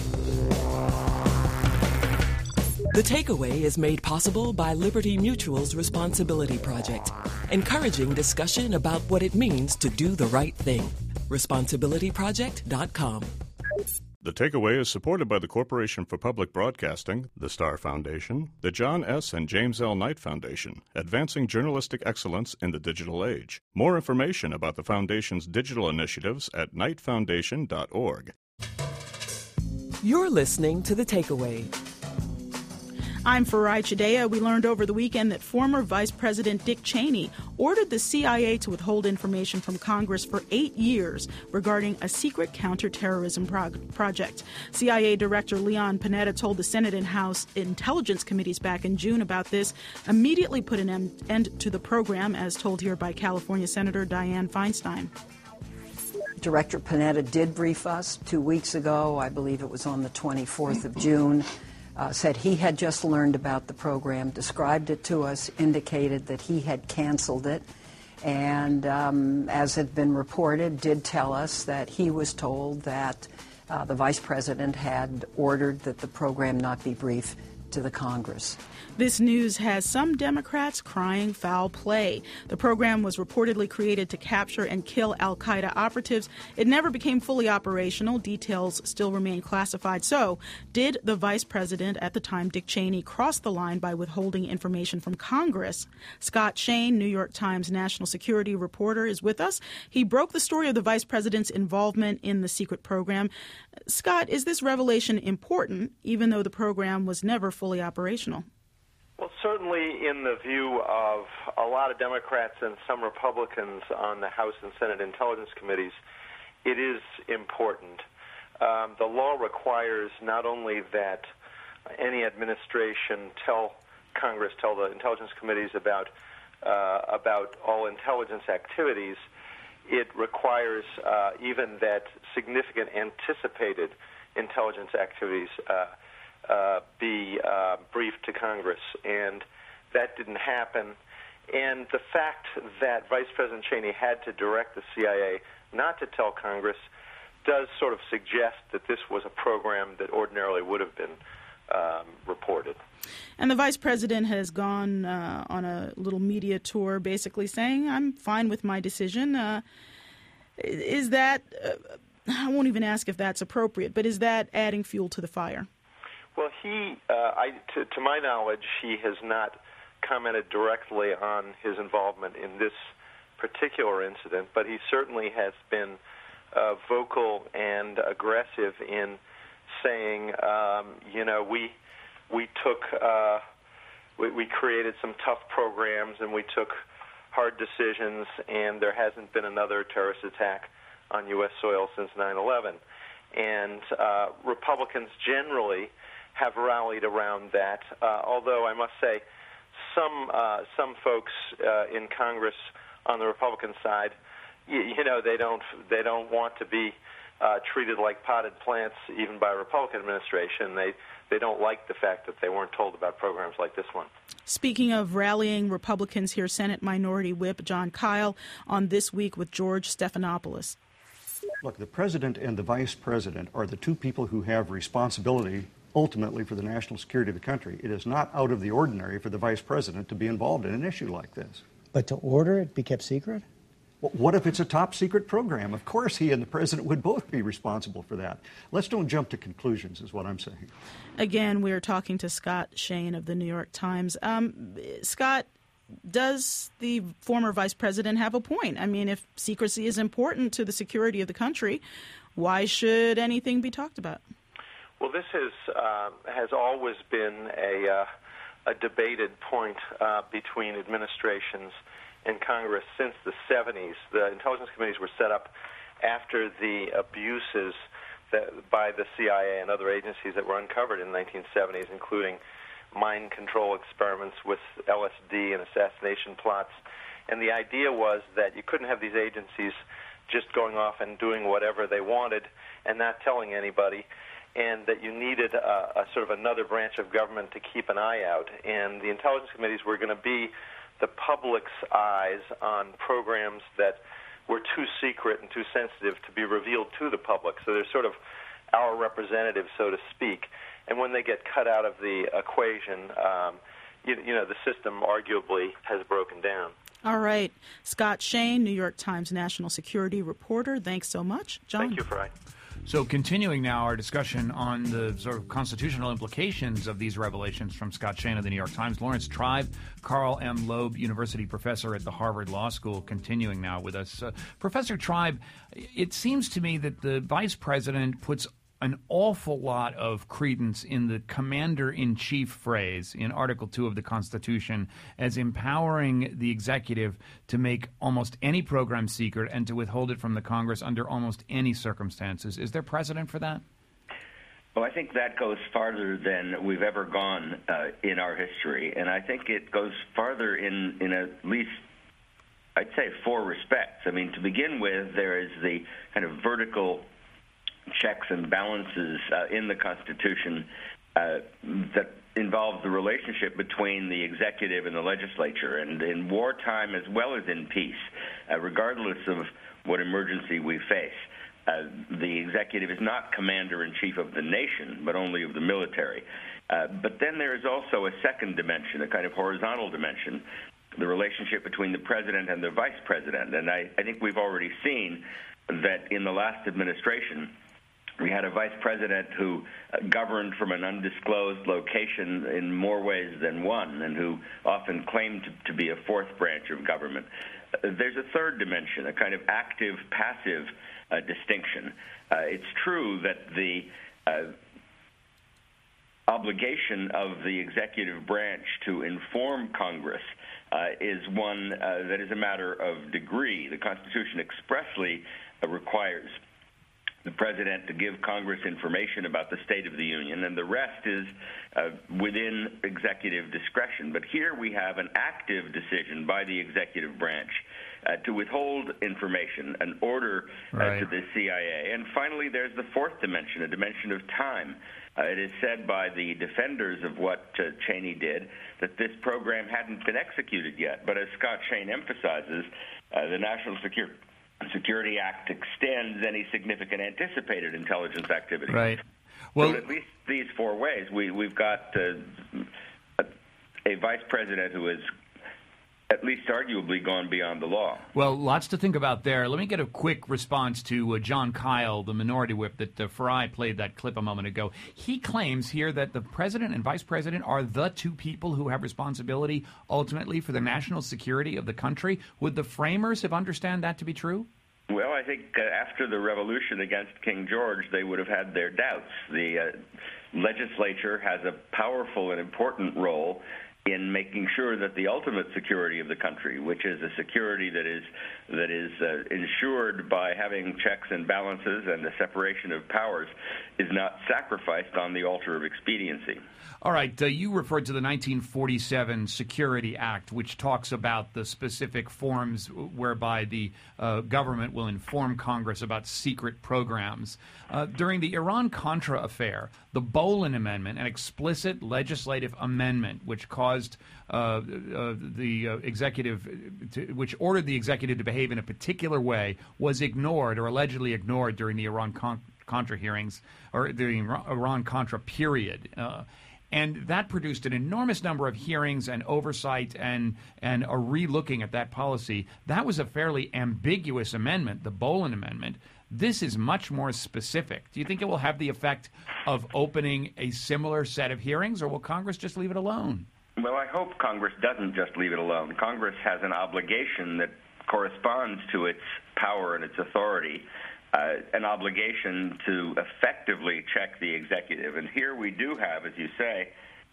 The Takeaway is made possible by Liberty Mutual's Responsibility Project, encouraging discussion about what it means to do the right thing. ResponsibilityProject.com. The Takeaway is supported by the Corporation for Public Broadcasting, the Star Foundation, the John S. and James L. Knight Foundation, advancing journalistic excellence in the digital age. More information about the Foundation's digital initiatives at knightfoundation.org. You're listening to The Takeaway. I'm Farai Chideya. We learned over the weekend that former Vice President Dick Cheney ordered the CIA to withhold information from Congress for 8 years regarding a secret counterterrorism project. CIA Director Leon Panetta told the Senate and House Intelligence Committees back in June about this, immediately put an end to the program, as told here by California Senator Dianne Feinstein. Director Panetta did brief us 2 weeks ago. I believe it was on the 24th of June. Said he had just learned about the program, described it to us, indicated that he had canceled it, and as had been reported, did tell us that he was told that the vice president had ordered that the program not be briefed to the Congress. This news has some Democrats crying foul play. The program was reportedly created to capture and kill al-Qaeda operatives. It never became fully operational. Details still remain classified. So, did the vice president at the time, Dick Cheney, cross the line by withholding information from Congress? Scott Shane, New York Times national security reporter, is with us. He broke the story of the vice president's involvement in the secret program. Scott, is this revelation important, even though the program was never fully operational? Well, certainly in the view of a lot of Democrats and some Republicans on the House and Senate Intelligence Committees, it is important. The law requires not only that any administration tell Congress, tell the intelligence committees about all intelligence activities, it requires even that significant anticipated intelligence activities be briefed to Congress, and that didn't happen. And the fact that Vice President Cheney had to direct the CIA not to tell Congress does sort of suggest that this was a program that ordinarily would have been reported. And the vice president has gone on a little media tour basically saying, I'm fine with my decision. Is that, I won't even ask if that's appropriate, but is that adding fuel to the fire? Well, to my knowledge, he has not commented directly on his involvement in this particular incident, but he certainly has been vocal and aggressive in saying, we created some tough programs and we took hard decisions, and there hasn't been another terrorist attack on U.S. soil since 9/11. And Republicans generally have rallied around that, although I must say some folks in Congress on the Republican side, they don't want to be treated like potted plants even by a Republican administration. They don't like the fact that they weren't told about programs like this one. Speaking of rallying Republicans, here Senate Minority Whip Jon Kyl on This Week with George Stephanopoulos. Look, the president and the vice president are the two people who have responsibility ultimately for the national security of the country. It is not out of the ordinary for the vice president to be involved in an issue like this. But to order it be kept secret? Well, what if it's a top secret program? Of course he and the president would both be responsible for that. Let's don't jump to conclusions is what I'm saying. Again, we are talking to Scott Shane of the New York Times. Scott, does the former vice president have a point? I mean, if secrecy is important to the security of the country, why should anything be talked about? Well, this has always been a debated point between administrations and Congress since the 70s. The intelligence committees were set up after the abuses by the CIA and other agencies that were uncovered in the 1970s, including mind control experiments with LSD and assassination plots. And the idea was that you couldn't have these agencies just going off and doing whatever they wanted and not telling anybody, and that you needed a sort of another branch of government to keep an eye out. And the intelligence committees were going to be the public's eyes on programs that were too secret and too sensitive to be revealed to the public. So they're sort of our representatives, so to speak. And when they get cut out of the equation, the system arguably has broken down. All right. Scott Shane, New York Times national security reporter. Thanks so much. John? Thank you, Fry. So continuing now our discussion on the sort of constitutional implications of these revelations from Scott Shane of the New York Times. Lawrence Tribe, Carl M. Loeb University professor at the Harvard Law School, continuing now with us. Professor Tribe, it seems to me that the vice president puts an awful lot of credence in the commander-in-chief phrase in Article 2 of the Constitution as empowering the executive to make almost any program secret and to withhold it from the Congress under almost any circumstances. Is there precedent for that? Well, I think that goes farther than we've ever gone in our history, and I think it goes farther in at least, I'd say, 4 respects. I mean, to begin with, there is the kind of vertical checks and balances in the Constitution that involves the relationship between the executive and the legislature, and in wartime as well as in peace, regardless of what emergency we face. the executive is not commander-in-chief of the nation, but only of the military. But then there is also a second dimension, a kind of horizontal dimension, the relationship between the president and the vice president. And I think we've already seen that in the last administration, we had a vice president who governed from an undisclosed location in more ways than one, and who often claimed to be a fourth branch of government. There's a third dimension, a kind of active-passive distinction. It's true that the obligation of the executive branch to inform Congress is one that is a matter of degree. The Constitution expressly requires the president to give Congress information about the state of the union, and the rest is within executive discretion. But here we have an active decision by the executive branch to withhold information, an order to the CIA. And finally, there's the fourth dimension, a dimension of time. It is said by the defenders of what Cheney did that this program hadn't been executed yet. But as Scott Shane emphasizes, the National Security Act extends any significant anticipated intelligence activity. Right. Well, so at least these four ways, we've got a vice president who has at least arguably gone beyond the law. Well, lots to think about there. Let me get a quick response to John Kyle, the minority whip that Farai played that clip a moment ago. He claims here that the president and vice president are the two people who have responsibility ultimately for the national security of the country. Would the framers have understand that to be true? Well, I think after the revolution against King George, they would have had their doubts. The legislature has a powerful and important role in making sure that the ultimate security of the country, which is a security that is ensured by having checks and balances and the separation of powers, is not sacrificed on the altar of expediency. All right. You referred to the 1947 Security Act, which talks about the specific forms whereby the government will inform Congress about secret programs. During the Iran-Contra affair, the Boland Amendment, an explicit legislative amendment which caused the executive, which ordered the executive to behave in a particular way, was ignored or allegedly ignored during the Iran-Contra hearings, or the Iran-Contra period. And that produced an enormous number of hearings and oversight and a re-looking at that policy. That was a fairly ambiguous amendment, the Boland Amendment. This is much more specific. Do you think it will have the effect of opening a similar set of hearings, or will Congress just leave it alone? Well, I hope Congress doesn't just leave it alone. Congress has an obligation that corresponds to its power and its authority, an obligation to effectively check the executive. And here we do have, as you say,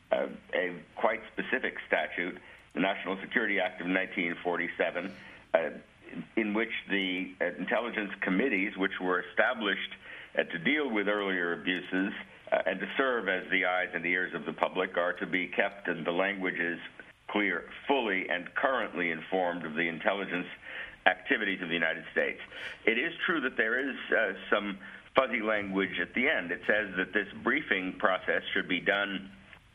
a quite specific statute, the National Security Act of 1947, in which the intelligence committees, which were established to deal with earlier abuses and to serve as the eyes and the ears of the public, are to be kept, and the language is clear, fully and currently informed of the intelligence activities of the United States. It is true that there is some fuzzy language at the end. It says that this briefing process should be done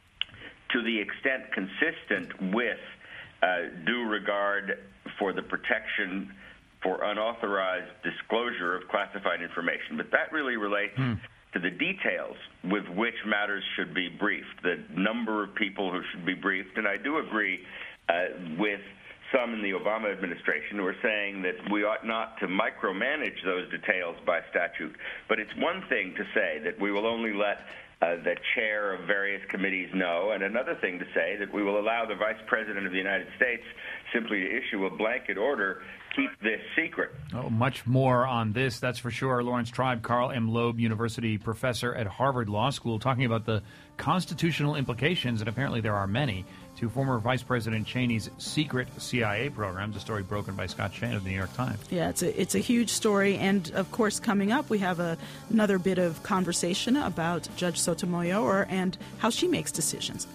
to the extent consistent with due regard for the protection for unauthorized disclosure of classified information. But that really relates to the details with which matters should be briefed, the number of people who should be briefed. And I do agree with some in the Obama administration who are saying that we ought not to micromanage those details by statute. But it's one thing to say that we will only let the chair of various committees know, and another thing to say that we will allow the Vice President of the United States simply to issue a blanket order, keep this secret. Oh, much more on this, that's for sure. Lawrence Tribe, Carl M. Loeb University professor at Harvard Law School, talking about the constitutional implications, and apparently there are many, to former Vice President Cheney's secret CIA programs, a story broken by Scott Shane of the New York Times. Yeah, it's a huge story, and of course coming up we have another bit of conversation about Judge Sotomayor and how she makes decisions.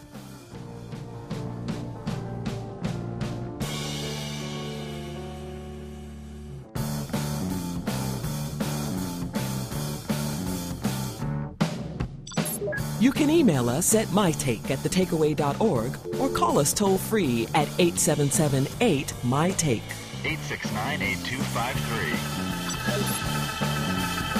You can email us at mytake@thetakeaway.org or call us toll-free at 877-8-MyTake. 869-8253.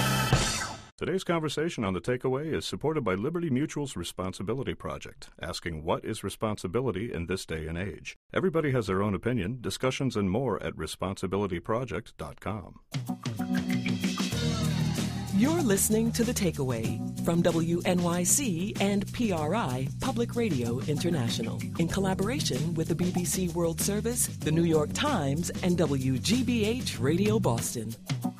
Today's conversation on The Takeaway is supported by Liberty Mutual's Responsibility Project, asking what is responsibility in this day and age. Everybody has their own opinion. Discussions and more at responsibilityproject.com. You're listening to The Takeaway from WNYC and PRI Public Radio International in collaboration with the BBC World Service, the New York Times, and WGBH Radio Boston.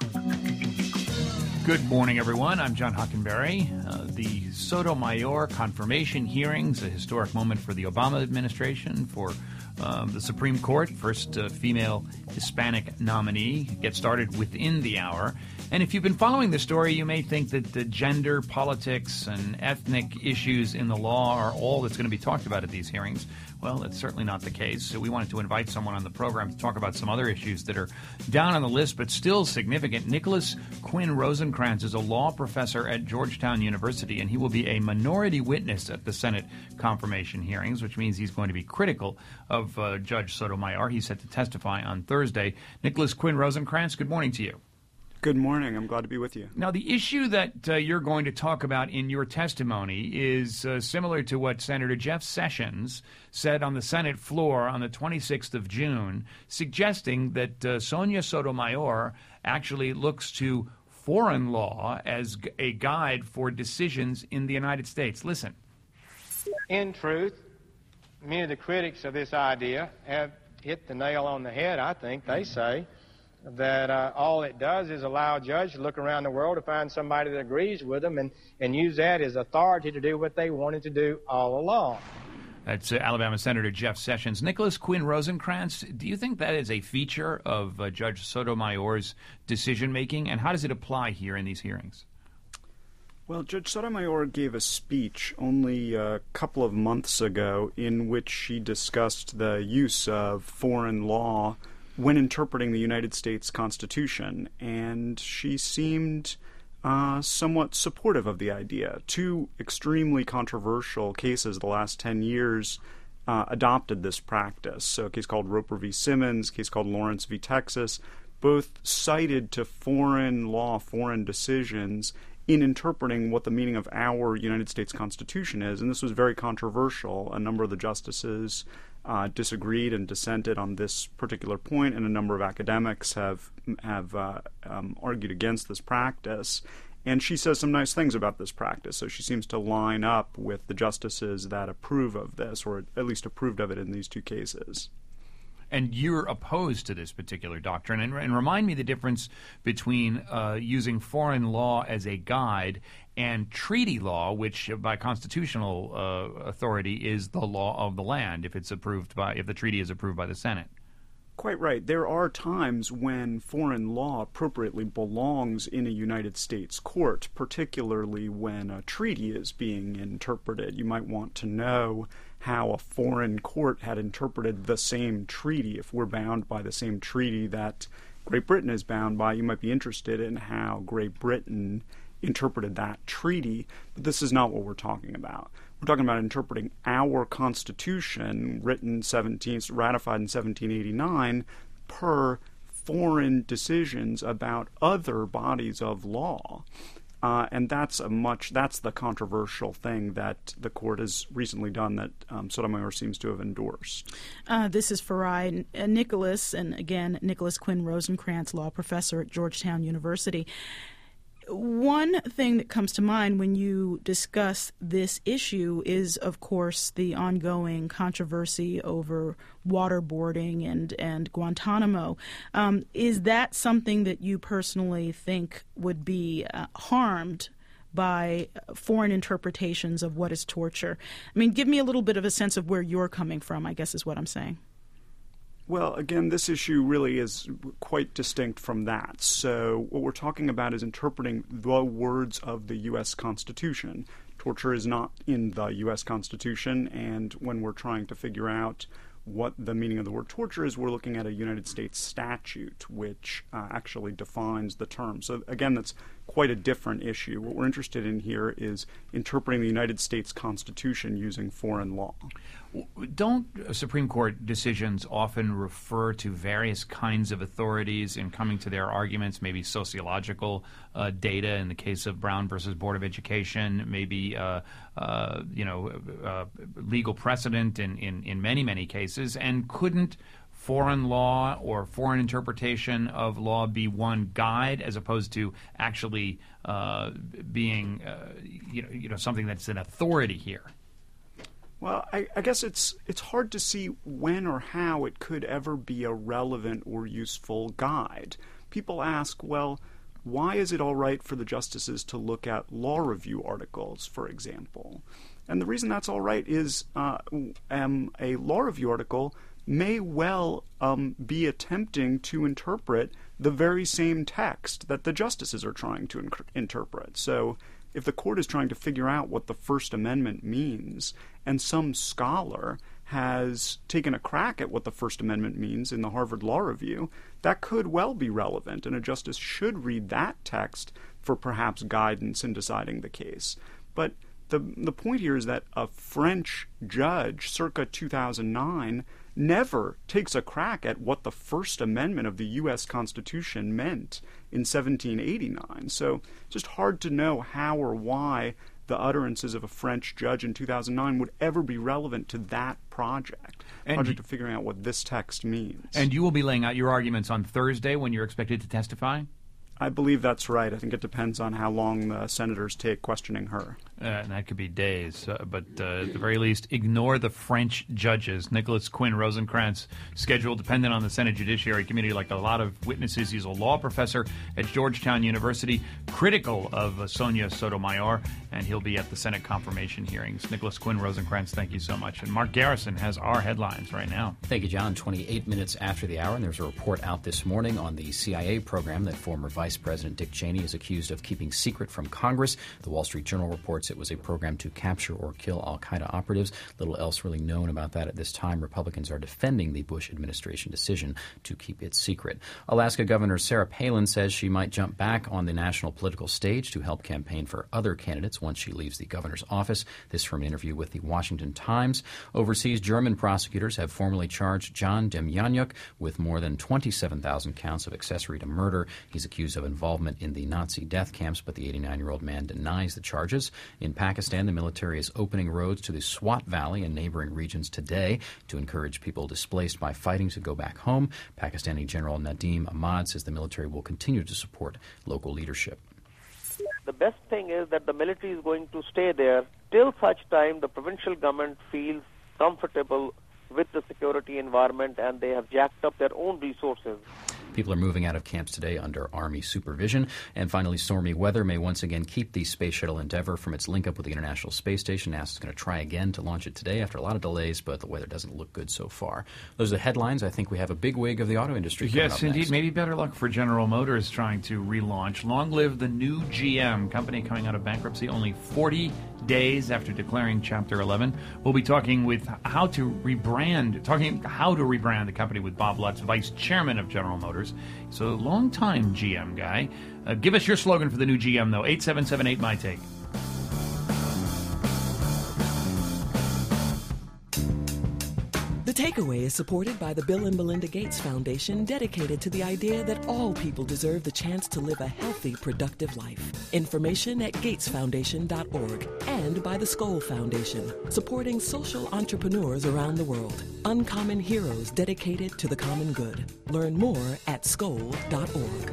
Good morning, everyone. I'm John Hockenberry. The Sotomayor confirmation hearings, a historic moment for the Obama administration, for the Supreme Court, first female Hispanic nominee, get started within the hour. And if you've been following the story, you may think that the gender, politics, and ethnic issues in the law are all that's going to be talked about at these hearings. Well, that's certainly not the case. So we wanted to invite someone on the program to talk about some other issues that are down on the list but still significant. Nicholas Quinn Rosenkranz is a law professor at Georgetown University, and he will be a minority witness at the Senate confirmation hearings, which means he's going to be critical of Judge Sotomayor. He's set to testify on Thursday. Nicholas Quinn Rosenkranz, good morning to you. Good morning. I'm glad to be with you. Now, the issue that you're going to talk about in your testimony is similar to what Senator Jeff Sessions said on the Senate floor on the 26th of June, suggesting that Sonia Sotomayor actually looks to foreign law as a guide for decisions in the United States. Listen. In truth, many of the critics of this idea have hit the nail on the head, I think. They say that all it does is allow a judge to look around the world to find somebody that agrees with them and use that as authority to do what they wanted to do all along. That's Alabama Senator Jeff Sessions. Nicholas Quinn Rosenkranz, do you think that is a feature of Judge Sotomayor's decision-making, and how does it apply here in these hearings? Well, Judge Sotomayor gave a speech only a couple of months ago in which she discussed the use of foreign law when interpreting the United States Constitution, and she seemed somewhat supportive of the idea. Two extremely controversial cases the last 10 years adopted this practice. So a case called Roper v. Simmons, a case called Lawrence v. Texas, both cited to foreign law, foreign decisions in interpreting what the meaning of our United States Constitution is, and this was very controversial. A number of the justices disagreed and dissented on this particular point, and a number of academics have argued against this practice. And she says some nice things about this practice, so she seems to line up with the justices that approve of this, or at least approved of it in these two cases. And you're opposed to this particular doctrine. And remind me the difference between using foreign law as a guide and treaty law, which by constitutional authority is the law of the land if the treaty is approved by the Senate. Quite right. There are times when foreign law appropriately belongs in a United States court, particularly when a treaty is being interpreted. You might want to know how a foreign court had interpreted the same treaty. If we're bound by the same treaty that Great Britain is bound by, you might be interested in how Great Britain interpreted that treaty. But this is not what we're talking about. We're talking about interpreting our Constitution, ratified in 1789, per foreign decisions about other bodies of law. And that's the controversial thing that the court has recently done that Sotomayor seems to have endorsed. This is Farai Nicholas, and again, Nicholas Quinn Rosenkranz, law professor at Georgetown University. One thing that comes to mind when you discuss this issue is, of course, the ongoing controversy over waterboarding and Guantanamo. Is that something that you personally think would be harmed by foreign interpretations of what is torture? I mean, give me a little bit of a sense of where you're coming from, I guess is what I'm saying. Well, again, this issue really is quite distinct from that. So what we're talking about is interpreting the words of the U.S. Constitution. Torture is not in the U.S. Constitution, and when we're trying to figure out what the meaning of the word torture is, we're looking at a United States statute which actually defines the term. So again, that's quite a different issue. What we're interested in here is interpreting the United States Constitution using foreign law. Don't Supreme Court decisions often refer to various kinds of authorities in coming to their arguments, maybe sociological data in the case of Brown versus Board of Education, maybe legal precedent in many, many cases, and couldn't foreign law or foreign interpretation of law be one guide as opposed to actually being something that's an authority here? Well, I guess it's hard to see when or how it could ever be a relevant or useful guide. People ask, well, why is it all right for the justices to look at law review articles, for example? And the reason that's all right is a law review article may well be attempting to interpret the very same text that the justices are trying to interpret. So if the court is trying to figure out what the First Amendment means, and some scholar has taken a crack at what the First Amendment means in the Harvard Law Review, that could well be relevant, and a justice should read that text for perhaps guidance in deciding the case. But the point here is that a French judge circa 2009 never takes a crack at what the First Amendment of the U.S. Constitution meant in 1789. So it's just hard to know how or why the utterances of a French judge in 2009 would ever be relevant to that project of figuring out what this text means. And you will be laying out your arguments on Thursday when you're expected to testify? I believe that's right. I think it depends on how long the senators take questioning her. And that could be days. But at the very least, ignore the French judges. Nicholas Quinn Rosenkranz, schedule dependent on the Senate Judiciary Committee. Like a lot of witnesses, he's a law professor at Georgetown University, critical of Sonia Sotomayor, and he'll be at the Senate confirmation hearings. Nicholas Quinn Rosenkranz, thank you so much. And Mark Garrison has our headlines right now. Thank you, John. 28 minutes after the hour, and there's a report out this morning on the CIA program that former Vice President Dick Cheney is accused of keeping secret from Congress. The Wall Street Journal reports it was a program to capture or kill al-Qaeda operatives. Little else really known about that at this time. Republicans are defending the Bush administration decision to keep it secret. Alaska Governor Sarah Palin says she might jump back on the national political stage to help campaign for other candidates once she leaves the governor's office. This from an interview with the Washington Times. Overseas, German prosecutors have formally charged John Demjanjuk with more than 27,000 counts of accessory to murder. He's accused of involvement in the Nazi death camps, but the 89-year-old man denies the charges. In Pakistan, the military is opening roads to the Swat Valley and neighboring regions today to encourage people displaced by fighting to go back home. Pakistani General Nadim Ahmad says the military will continue to support local leadership. The best thing is that the military is going to stay there till such time the provincial government feels comfortable with the security environment and they have jacked up their own resources. People are moving out of camps today under Army supervision. And finally, stormy weather may once again keep the Space Shuttle Endeavour from its link-up with the International Space Station. NASA is going to try again to launch it today after a lot of delays, but the weather doesn't look good so far. Those are the headlines. I think we have a big wig of the auto industry coming up Yes, indeed. next. Maybe better luck for General Motors trying to relaunch. Long live the new GM, company coming out of bankruptcy only 40 days after declaring Chapter 11. We'll be talking with how to rebrand the company with Bob Lutz, Vice Chairman of General Motors. So long-time GM guy. Give us your slogan for the new GM, though. 877-8-MY-TAKE. The Takeaway is supported by the Bill and Melinda Gates Foundation, dedicated to the idea that all people deserve the chance to live a healthy, productive life. Information at gatesfoundation.org, and by the Skoll Foundation, supporting social entrepreneurs around the world. Uncommon heroes dedicated to the common good. Learn more at skoll.org.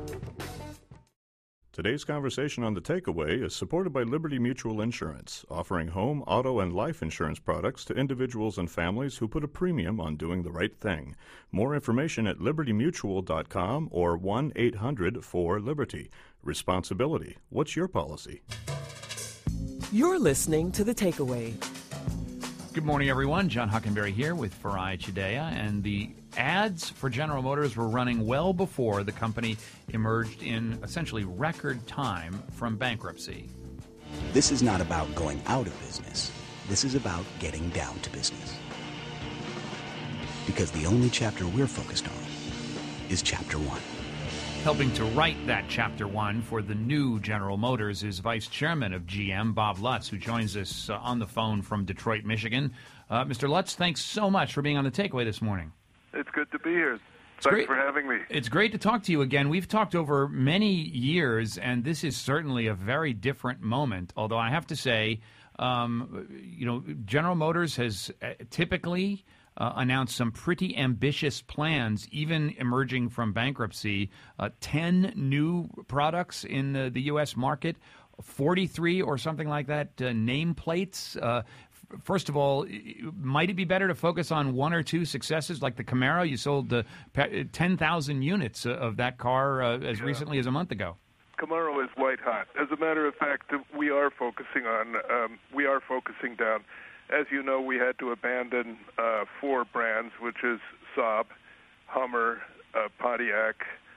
Today's conversation on The Takeaway is supported by Liberty Mutual Insurance, offering home, auto, and life insurance products to individuals and families who put a premium on doing the right thing. More information at libertymutual.com or 1-800-4-LIBERTY. Responsibility. What's your policy? You're listening to The Takeaway. Good morning, everyone. John Hockenberry here with Farai Chideya, and the ads for General Motors were running well before the company emerged in essentially record time from bankruptcy. This is not about going out of business. This is about getting down to business. Because the only chapter we're focused on is Chapter 1. Helping to write that Chapter 1 for the new General Motors is Vice Chairman of GM, Bob Lutz, who joins us on the phone from Detroit, Michigan. Mr. Lutz, thanks so much for being on the Takeaway this morning. It's good to be here. Thanks for having me. It's great to talk to you again. We've talked over many years, and this is certainly a very different moment, although I have to say, General Motors has typically announced some pretty ambitious plans, even emerging from bankruptcy. 10 new products in the U.S. market, 43 or something like that nameplates. First of all, might it be better to focus on one or two successes like the Camaro? You sold 10,000 units of that car as recently as a month ago. Camaro is white hot. As a matter of fact, we are focusing down. As you know, we had to abandon 4 brands, which is Saab, Hummer, Pontiac,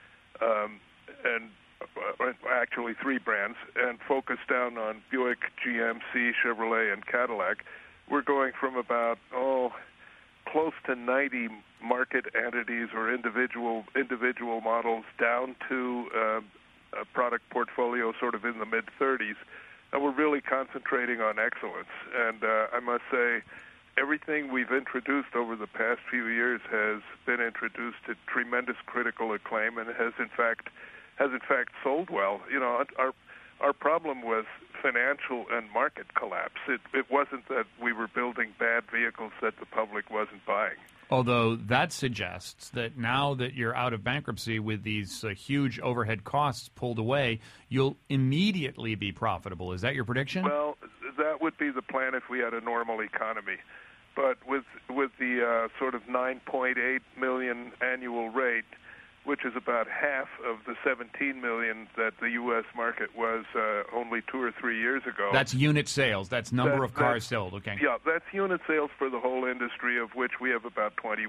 and actually 3 brands, and focus down on Buick, GMC, Chevrolet, and Cadillac. We're going from about close to 90 market entities or individual models down to a product portfolio sort of in the mid-30s. And we're really concentrating on excellence. And I must say, everything we've introduced over the past few years has been introduced to tremendous critical acclaim and has in fact sold well. You know, our problem was financial and market collapse. It wasn't that we were building bad vehicles that the public wasn't buying. Although that suggests that now that you're out of bankruptcy with these huge overhead costs pulled away, you'll immediately be profitable. Is that your prediction? Well, that would be the plan if we had a normal economy. But with the sort of 9.8 million annual rate, which is about half of the 17 million that the U.S. market was only 2 or 3 years ago. That's unit sales. That's number of cars sold, okay? Yeah, that's unit sales for the whole industry, of which we have about 22%.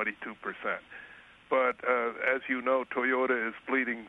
But as you know, Toyota is bleeding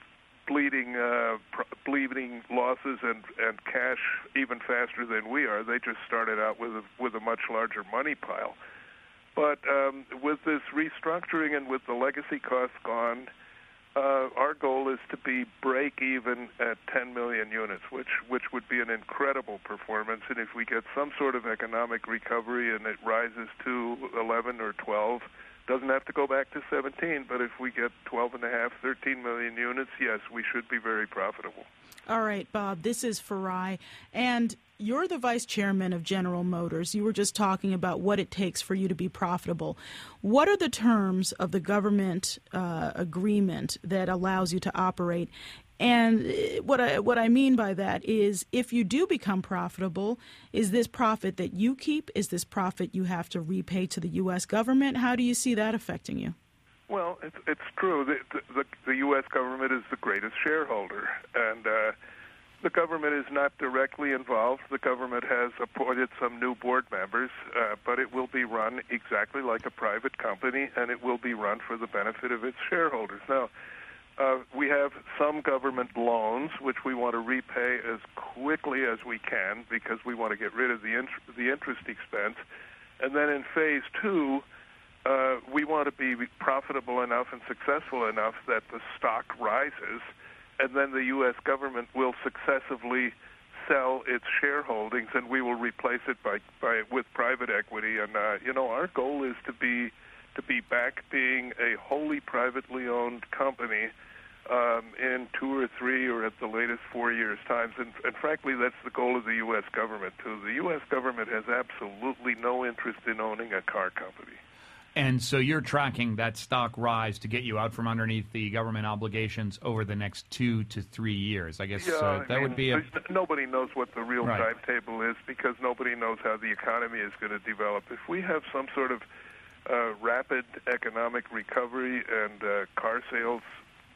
losses and cash even faster than we are. They just started out with a much larger money pile. But with this restructuring and with the legacy costs gone, our goal is to be break even at 10 million units, which would be an incredible performance. And if we get some sort of economic recovery and it rises to 11 or 12, doesn't have to go back to 17, but if we get 12.5, 13 million units, yes, we should be very profitable. All right, Bob, this is Farai, and you're the vice chairman of General Motors. You were just talking about what it takes for you to be profitable. What are the terms of the government agreement that allows you to operate? And what I mean by that is, if you do become profitable, is this profit that you keep? Is this profit you have to repay to the U.S. government? How do you see that affecting you? Well, it's true. The U.S. government is the greatest shareholder, and the government is not directly involved. The government has appointed some new board members, but it will be run exactly like a private company, and it will be run for the benefit of its shareholders. Now, we have some government loans, which we want to repay as quickly as we can because we want to get rid of the interest expense. And then in phase 2, we want to be profitable enough and successful enough that the stock rises, and then the U.S. government will successively sell its shareholdings, and we will replace it with private equity. And our goal is to be back being a wholly privately owned company in 2 or 3 or at the latest 4 years' times. And frankly, that's the goal of the U.S. government, too. The U.S. government has absolutely no interest in owning a car company. And so you're tracking that stock rise to get you out from underneath the government obligations over the next 2 to 3 years. I guess would be nobody knows what the real timetable is because nobody knows how the economy is going to develop. If we have some sort of rapid economic recovery and car sales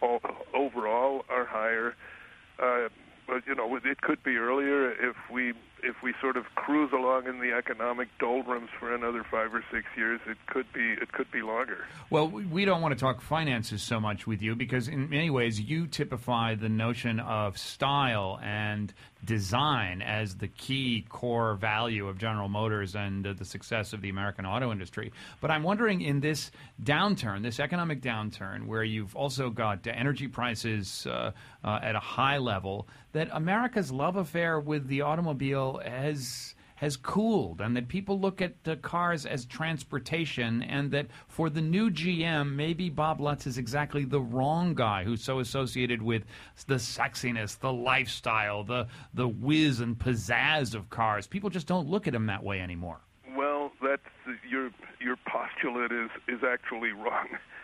overall are higher, but it could be earlier if we if we sort of cruise along in the economic doldrums for another 5 or 6 years, it could be longer. Well, we don't want to talk finances so much with you because in many ways you typify the notion of style and design as the key core value of General Motors and the success of the American auto industry. But I'm wondering, in this downturn, this economic downturn, where you've also got energy prices at a high level, that America's love affair with the automobile has cooled, and that people look at cars as transportation, and that for the new GM, maybe Bob Lutz is exactly the wrong guy who's so associated with the sexiness, the lifestyle, the whiz and pizzazz of cars. People just don't look at him that way anymore. Well, that's your postulate is actually wrong.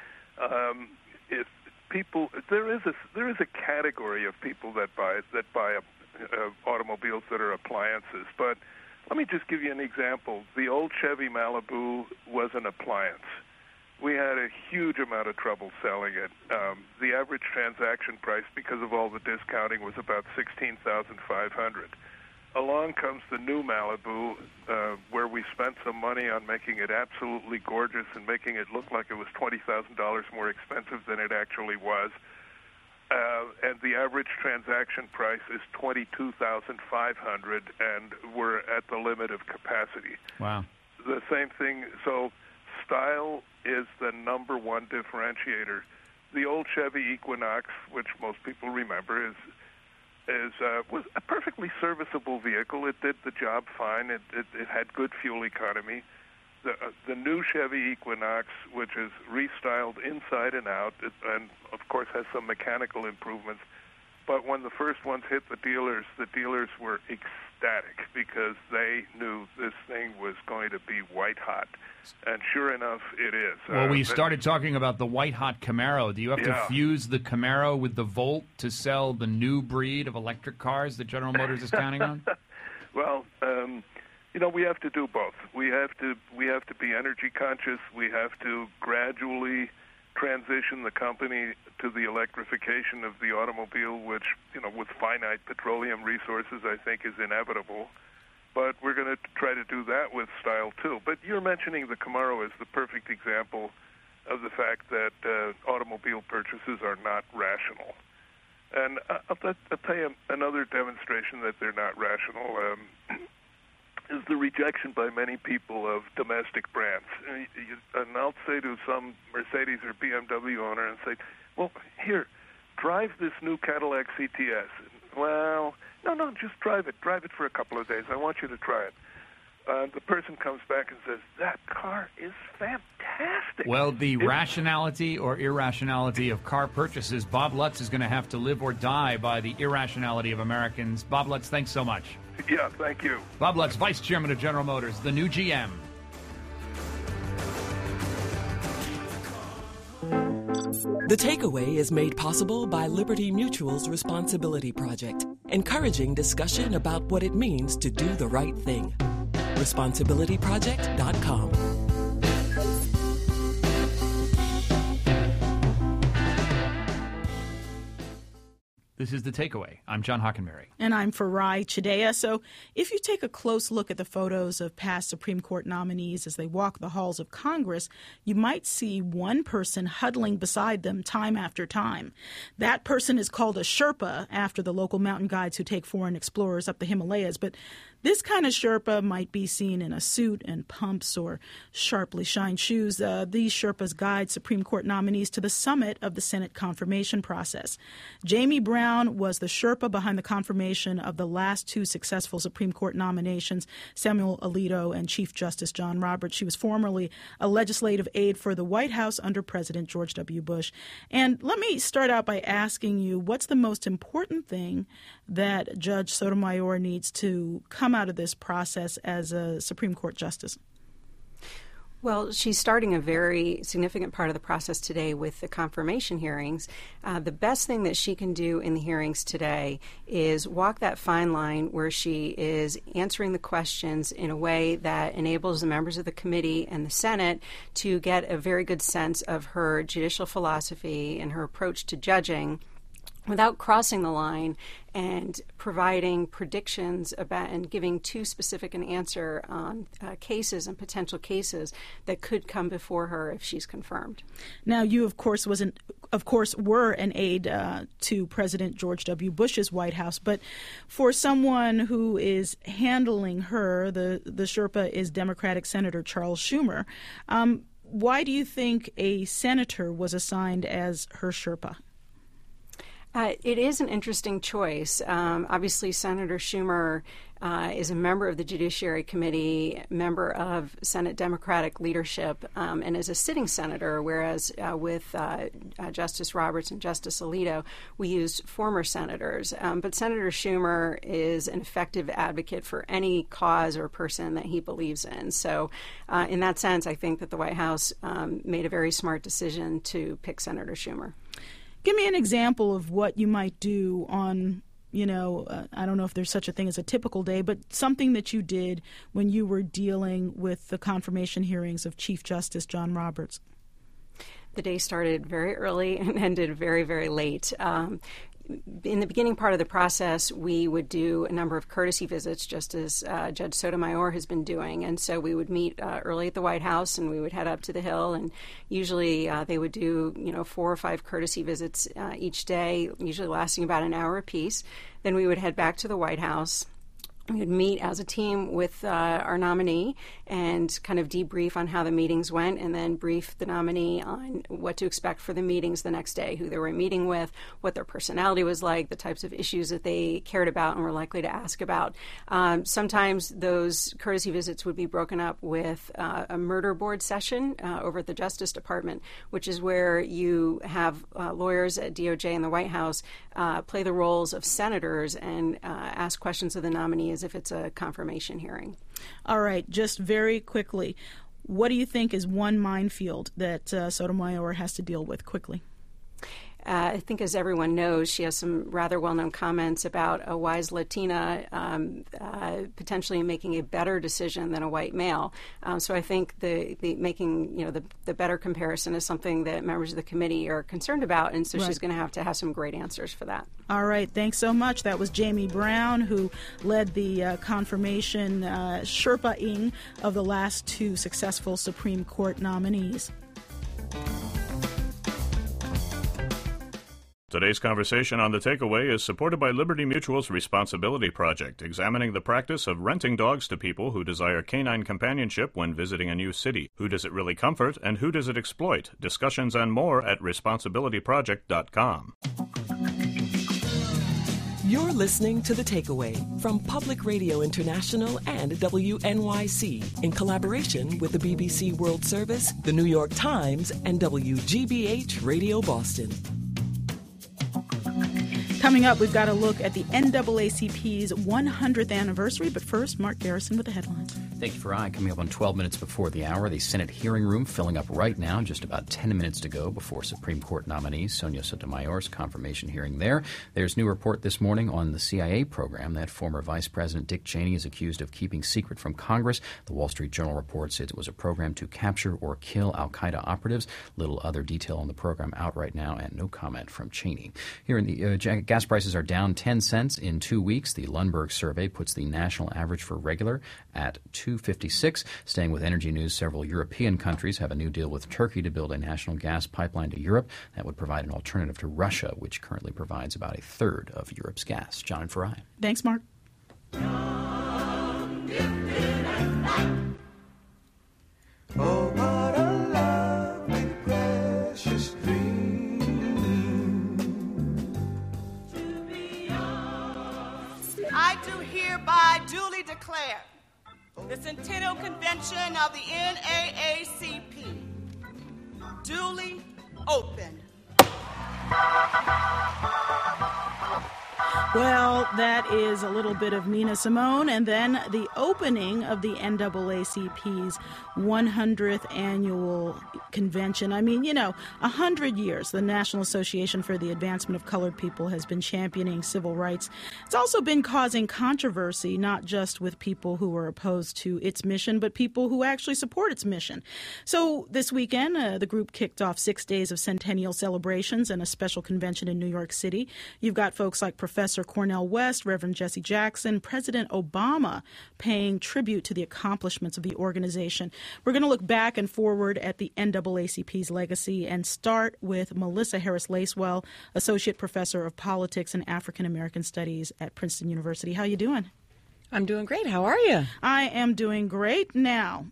If people, there is a category of people that buy automobiles that are appliances, but let me just give you an example. The old Chevy Malibu was an appliance. We had a huge amount of trouble selling it. The average transaction price, because of all the discounting, was about $16,500. Along comes the new Malibu, where we spent some money on making it absolutely gorgeous and making it look like it was $20,000 more expensive than it actually was. And the average transaction price is $22,500, and we're at the limit of capacity. Wow. The same thing. So style is the number one differentiator. The old Chevy Equinox, which most people remember, was a perfectly serviceable vehicle. It did the job fine. It had good fuel economy. The new Chevy Equinox, which is restyled inside and out, and of course has some mechanical improvements, but when the first ones hit the dealers were ecstatic because they knew this thing was going to be white hot. And sure enough, it is. Well, we started talking about the white-hot Camaro. Do you have to fuse the Camaro with the Volt to sell the new breed of electric cars that General Motors is counting on? Well, we have to do both. We have to be energy conscious. We have to gradually transition the company to the electrification of the automobile, which, with finite petroleum resources, I think is inevitable. But we're going to try to do that with style, too. But you're mentioning the Camaro as the perfect example of the fact that automobile purchases are not rational. And I'll tell you another demonstration that they're not rational is the rejection by many people of domestic brands. And I'll say to some Mercedes or BMW owner and say, well, here, drive this new Cadillac CTS. Well, no, just drive it. Drive it for a couple of days. I want you to try it. The person comes back and says, that car is fantastic. Well, the rationality or irrationality of car purchases, Bob Lutz is going to have to live or die by the irrationality of Americans. Bob Lutz, thanks so much. Yeah, thank you. Bob Lutz, Vice Chairman of General Motors, the new GM. The Takeaway is made possible by Liberty Mutual's Responsibility Project, encouraging discussion about what it means to do the right thing. ResponsibilityProject.com. This is The Takeaway. I'm John Hockenberry. And I'm Farai Chidea. So if you take a close look at the photos of past Supreme Court nominees as they walk the halls of Congress, you might see one person huddling beside them time after time. That person is called a Sherpa, after the local mountain guides who take foreign explorers up the Himalayas. But this kind of Sherpa might be seen in a suit and pumps or sharply shined shoes. These Sherpas guide Supreme Court nominees to the summit of the Senate confirmation process. Jamie Brown was the Sherpa behind the confirmation of the last two successful Supreme Court nominations, Samuel Alito and Chief Justice John Roberts. She was formerly a legislative aide for the White House under President George W. Bush. And let me start out by asking you, what's the most important thing that Judge Sotomayor needs to come out of this process as a Supreme Court justice? Well, she's starting a very significant part of the process today with the confirmation hearings. The best thing that she can do in the hearings today is walk that fine line where she is answering the questions in a way that enables the members of the committee and the Senate to get a very good sense of her judicial philosophy and her approach to judging, without crossing the line and providing predictions about and giving too specific an answer on cases and potential cases that could come before her if she's confirmed. Now, you, of course, were an aide to President George W. Bush's White House, but for someone who is handling her, the Sherpa is Democratic Senator Charles Schumer. Why do you think a senator was assigned as her Sherpa? It is an interesting choice. Obviously, Senator Schumer is a member of the Judiciary Committee, member of Senate Democratic leadership, and is a sitting senator, whereas with Justice Roberts and Justice Alito, we used former senators. But Senator Schumer is an effective advocate for any cause or person that he believes in. So in that sense, I think that the White House made a very smart decision to pick Senator Schumer. Give me an example of what you might do on, I don't know if there's such a thing as a typical day, but something that you did when you were dealing with the confirmation hearings of Chief Justice John Roberts. The day started very early and ended very, very late. In the beginning part of the process, we would do a number of courtesy visits, just as Judge Sotomayor has been doing. And so we would meet early at the White House, and we would head up to the Hill. And usually they would do, 4 or 5 courtesy visits each day, usually lasting about an hour apiece. Then we would head back to the White House. We would meet as a team with our nominee and kind of debrief on how the meetings went, and then brief the nominee on what to expect for the meetings the next day, who they were meeting with, what their personality was like, the types of issues that they cared about and were likely to ask about. Sometimes those courtesy visits would be broken up with a murder board session over at the Justice Department, which is where you have lawyers at DOJ and the White House play the roles of senators and ask questions of the nominee as if it's a confirmation hearing. All right, just very quickly, what do you think is one minefield that Sotomayor has to deal with quickly? I think, as everyone knows, she has some rather well-known comments about a wise Latina potentially making a better decision than a white male. So I think the making the better comparison is something that members of the committee are concerned about, and so she's going to have some great answers for that. All right, thanks so much. That was Jamie Brown, who led the confirmation Sherpa-ing of the last 2 successful Supreme Court nominees. Today's conversation on The Takeaway is supported by Liberty Mutual's Responsibility Project, examining the practice of renting dogs to people who desire canine companionship when visiting a new city. Who does it really comfort, and who does it exploit? Discussions and more at responsibilityproject.com. You're listening to The Takeaway from Public Radio International and WNYC in collaboration with the BBC World Service, the New York Times, and WGBH Radio Boston. Coming up, we've got a look at the NAACP's 100th anniversary, but first, Mark Garrison with the headlines. Thank you, Farai. Coming up on 12 minutes before the hour, the Senate hearing room filling up right now, just about 10 minutes to go before Supreme Court nominee Sonia Sotomayor's confirmation hearing there. There's new report this morning on the CIA program that former Vice President Dick Cheney is accused of keeping secret from Congress. The Wall Street Journal reports it was a program to capture or kill al-Qaeda operatives. Little other detail on the program out right now, and no comment from Cheney. Here in the gas prices are down 10 cents in 2 weeks. The Lundberg survey puts the national average for regular at $2.56. Staying with energy news, several European countries have a new deal with Turkey to build a national gas pipeline to Europe that would provide an alternative to Russia, which currently provides about a third of Europe's gas. John and Farai. Thanks, Mark. Oh, what a lovely, precious dream to be yours. I do hereby duly declare the Centennial Convention of the NAACP duly open. Well, that is a little bit of Nina Simone, and then the opening of the NAACP's 100th annual convention. I mean, 100 years, the National Association for the Advancement of Colored People has been championing civil rights. It's also been causing controversy, not just with people who are opposed to its mission, but people who actually support its mission. So this weekend, the group kicked off 6 days of centennial celebrations and a special convention in New York City. You've got folks like Professor Cornel West, Reverend Jesse Jackson, President Obama paying tribute to the accomplishments of the organization. We're going to look back and forward at the NAACP's legacy and start with Melissa Harris Lacewell, Associate Professor of Politics and African American Studies at Princeton University. How you doing? I'm doing great. How are you? I am doing great. Now,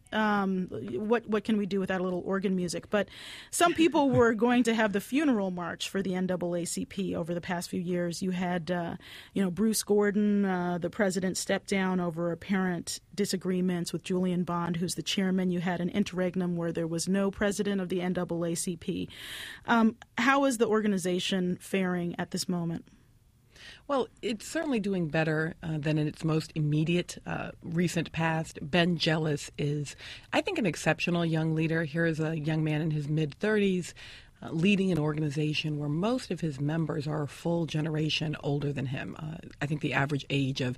what can we do without a little organ music? But some people were going to have the funeral march for the NAACP over the past few years. You had, Bruce Gordon, the president, step down over apparent disagreements with Julian Bond, who's the chairman. You had an interregnum where there was no president of the NAACP. How is the organization faring at this moment? Well, it's certainly doing better than in its most immediate recent past. Ben Jealous is, I think, an exceptional young leader. Here is a young man in his mid-30s leading an organization where most of his members are a full generation older than him. I think the average age of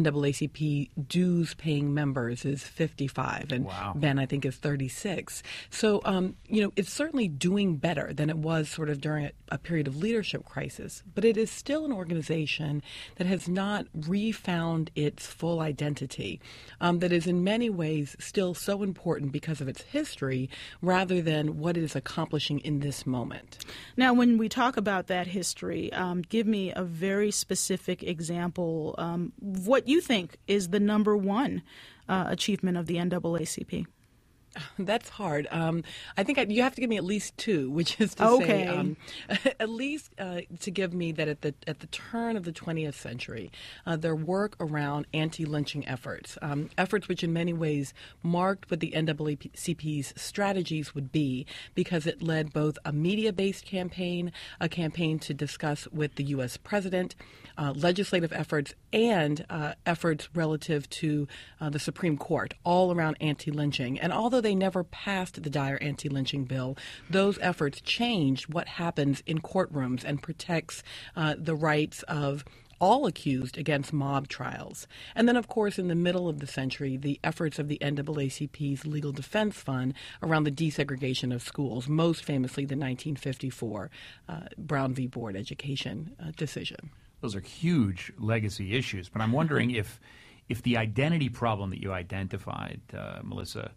NAACP dues-paying members is 55, and wow. Ben, I think, is 36. So, it's certainly doing better than it was sort of during a period of leadership crisis, but it is still an organization that has not refound its full identity, that is in many ways still so important because of its history rather than what it is accomplishing in this moment. Now, when we talk about that history, give me a very specific example. What you think is the number one achievement of the NAACP? That's hard. I think you have to give me at least two, which is to say, at least to give me that at the turn of the 20th century, their work around anti-lynching efforts, efforts which in many ways marked what the NAACP's strategies would be, because it led both a media-based campaign, a campaign to discuss with the U.S. president, legislative efforts, and efforts relative to the Supreme Court, all around anti-lynching. And although they never passed the Dyer anti-lynching bill, those efforts changed what happens in courtrooms and protects the rights of all accused against mob trials. And then, of course, in the middle of the century, the efforts of the NAACP's Legal Defense Fund around the desegregation of schools, most famously the 1954 Brown v. Board education decision. Those are huge legacy issues, but I'm wondering if the identity problem that you identified, Melissa,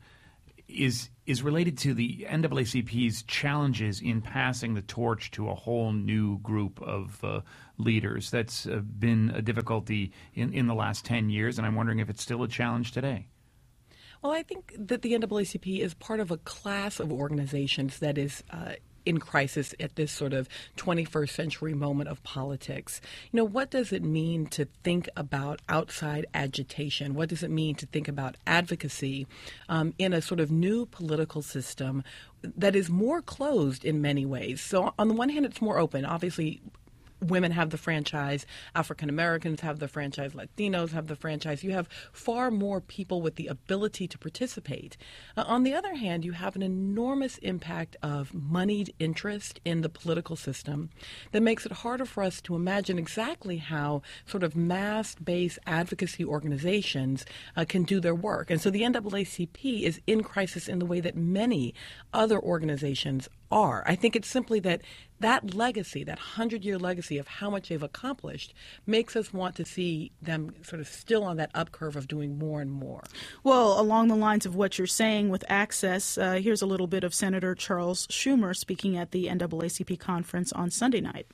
is related to the NAACP's challenges in passing the torch to a whole new group of leaders. That's been a difficulty in the last 10 years, and I'm wondering if it's still a challenge today. Well, I think that the NAACP is part of a class of organizations that is in crisis at this sort of 21st century moment of politics. What does it mean to think about outside agitation? What does it mean to think about advocacy in a sort of new political system that is more closed in many ways? So on the one hand, it's more open. Obviously, women have the franchise, African Americans have the franchise, Latinos have the franchise. You have far more people with the ability to participate. On the other hand, you have an enormous impact of moneyed interest in the political system that makes it harder for us to imagine exactly how sort of mass-based advocacy organizations can do their work. And so the NAACP is in crisis in the way that many other organizations are. I think it's simply that legacy, that 100-year legacy of how much they've accomplished, makes us want to see them sort of still on that up curve of doing more and more. Well, along the lines of what you're saying with access, here's a little bit of Senator Charles Schumer speaking at the NAACP conference on Sunday night.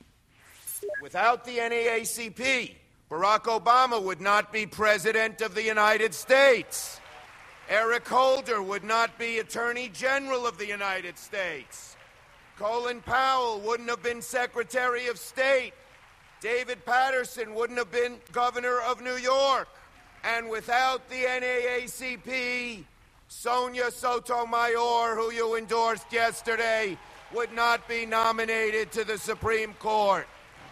Without the NAACP, Barack Obama would not be President of the United States. Eric Holder would not be Attorney General of the United States. Colin Powell wouldn't have been Secretary of State. David Patterson wouldn't have been Governor of New York. And without the NAACP, Sonia Sotomayor, who you endorsed yesterday, would not be nominated to the Supreme Court.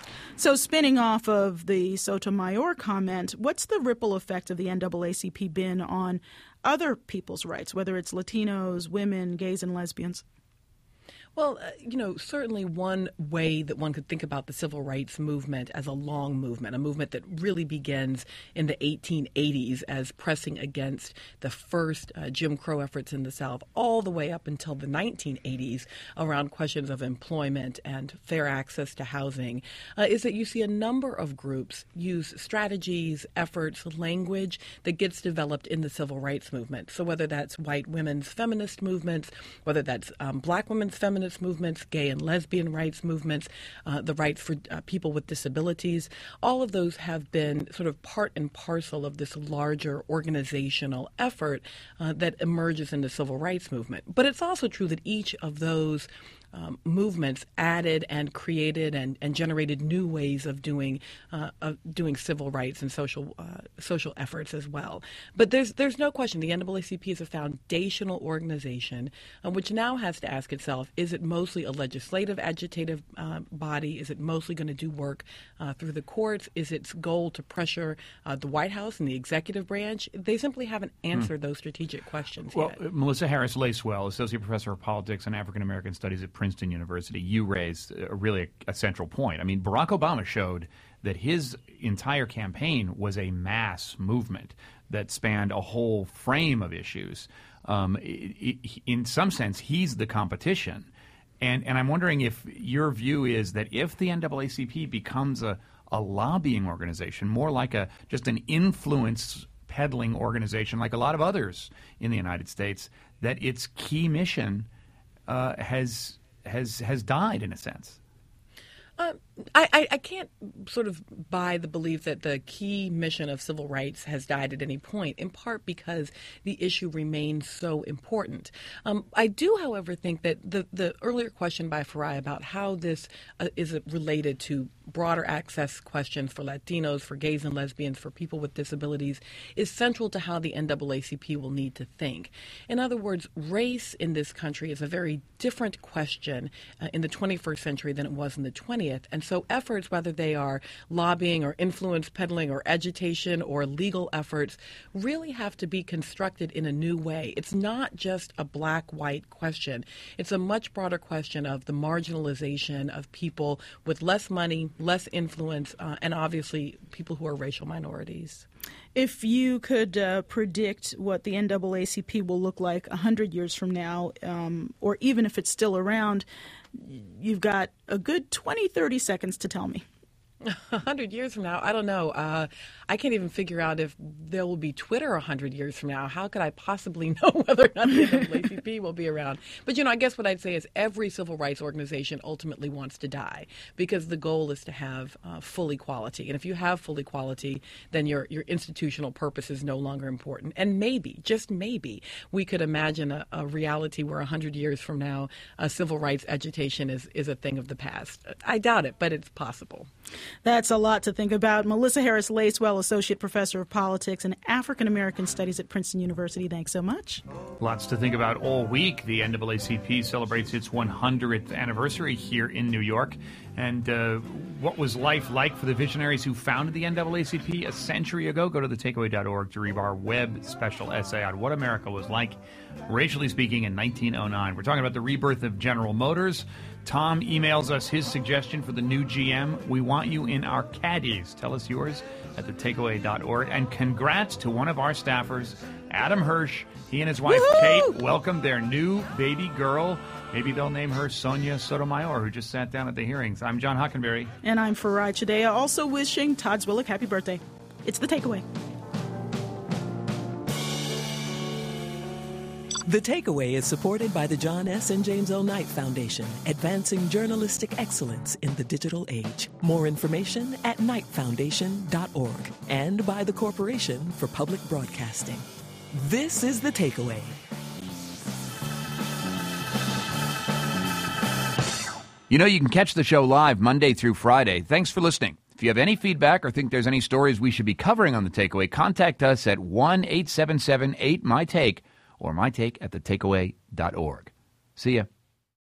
So spinning off of the Sotomayor comment, what's the ripple effect of the NAACP been on other people's rights, whether it's Latinos, women, gays, and lesbians? Well, certainly one way that one could think about the civil rights movement as a long movement, a movement that really begins in the 1880s as pressing against the first Jim Crow efforts in the South all the way up until the 1980s around questions of employment and fair access to housing, is that you see a number of groups use strategies, efforts, language that gets developed in the civil rights movement. So whether that's white women's feminist movements, whether that's black women's feminist movements, gay and lesbian rights movements, the rights for people with disabilities. All of those have been sort of part and parcel of this larger organizational effort that emerges in the civil rights movement. But it's also true that each of those movements added and created and generated new ways of doing civil rights and social efforts as well. But there's no question the NAACP is a foundational organization which now has to ask itself: is it mostly a legislative, agitative body? Is it mostly going to do work through the courts? Is its goal to pressure the White House and the executive branch? They simply haven't answered those strategic questions yet. Melissa Harris Lacewell, Associate Professor of Politics and African American Studies at Princeton University, you raised a central point. I mean, Barack Obama showed that his entire campaign was a mass movement that spanned a whole frame of issues. In some sense, he's the competition. And I'm wondering if your view is that if the NAACP becomes a lobbying organization, more like just an influence peddling organization like a lot of others in the United States, that its key mission has died in a sense. I can't sort of buy the belief that the key mission of civil rights has died at any point, in part because the issue remains so important. I do, however, think that the earlier question by Farai about how this is related to broader access questions for Latinos, for gays and lesbians, for people with disabilities, is central to how the NAACP will need to think. In other words, race in this country is a very different question in the 21st century than it was in the 20th. And so efforts, whether they are lobbying or influence peddling or agitation or legal efforts, really have to be constructed in a new way. It's not just a black-white question. It's a much broader question of the marginalization of people with less money, less influence, and obviously people who are racial minorities. If you could predict what the NAACP will look like 100 years from now, or even if it's still around, you've got a good 20, 30 seconds to tell me. 100 years from now, I don't know. I can't even figure out if there will be Twitter 100 years from now. How could I possibly know whether or not the NAACP will be around? But, I guess what I'd say is every civil rights organization ultimately wants to die because the goal is to have full equality. And if you have full equality, then your institutional purpose is no longer important. And maybe, just maybe, we could imagine a reality where 100 years from now, civil rights agitation is a thing of the past. I doubt it, but it's possible. That's a lot to think about. Melissa Harris Lacewell, Associate Professor of Politics and African American Studies at Princeton University. Thanks so much. Lots to think about all week. The NAACP celebrates its 100th anniversary here in New York. And what was life like for the visionaries who founded the NAACP a century ago? Go to thetakeaway.org to read our web special essay on what America was like, racially speaking, in 1909. We're talking about the rebirth of General Motors. Tom emails us his suggestion for the new GM. We want you in our caddies. Tell us yours at thetakeaway.org. And congrats to one of our staffers, Adam Hirsch. He and his wife, Kate, welcomed their new baby girl. Maybe they'll name her Sonia Sotomayor, who just sat down at the hearings. I'm John Hockenberry. And I'm Farai Chideya, also wishing Todd Zwillich happy birthday. It's The Takeaway. The Takeaway is supported by the John S. and James L. Knight Foundation, advancing journalistic excellence in the digital age. More information at knightfoundation.org, and by the Corporation for Public Broadcasting. This is The Takeaway. You can catch the show live Monday through Friday. Thanks for listening. If you have any feedback or think there's any stories we should be covering on The Takeaway, contact us at 1-877-8-MY-TAKE or mytake@thetakeaway.org. See ya.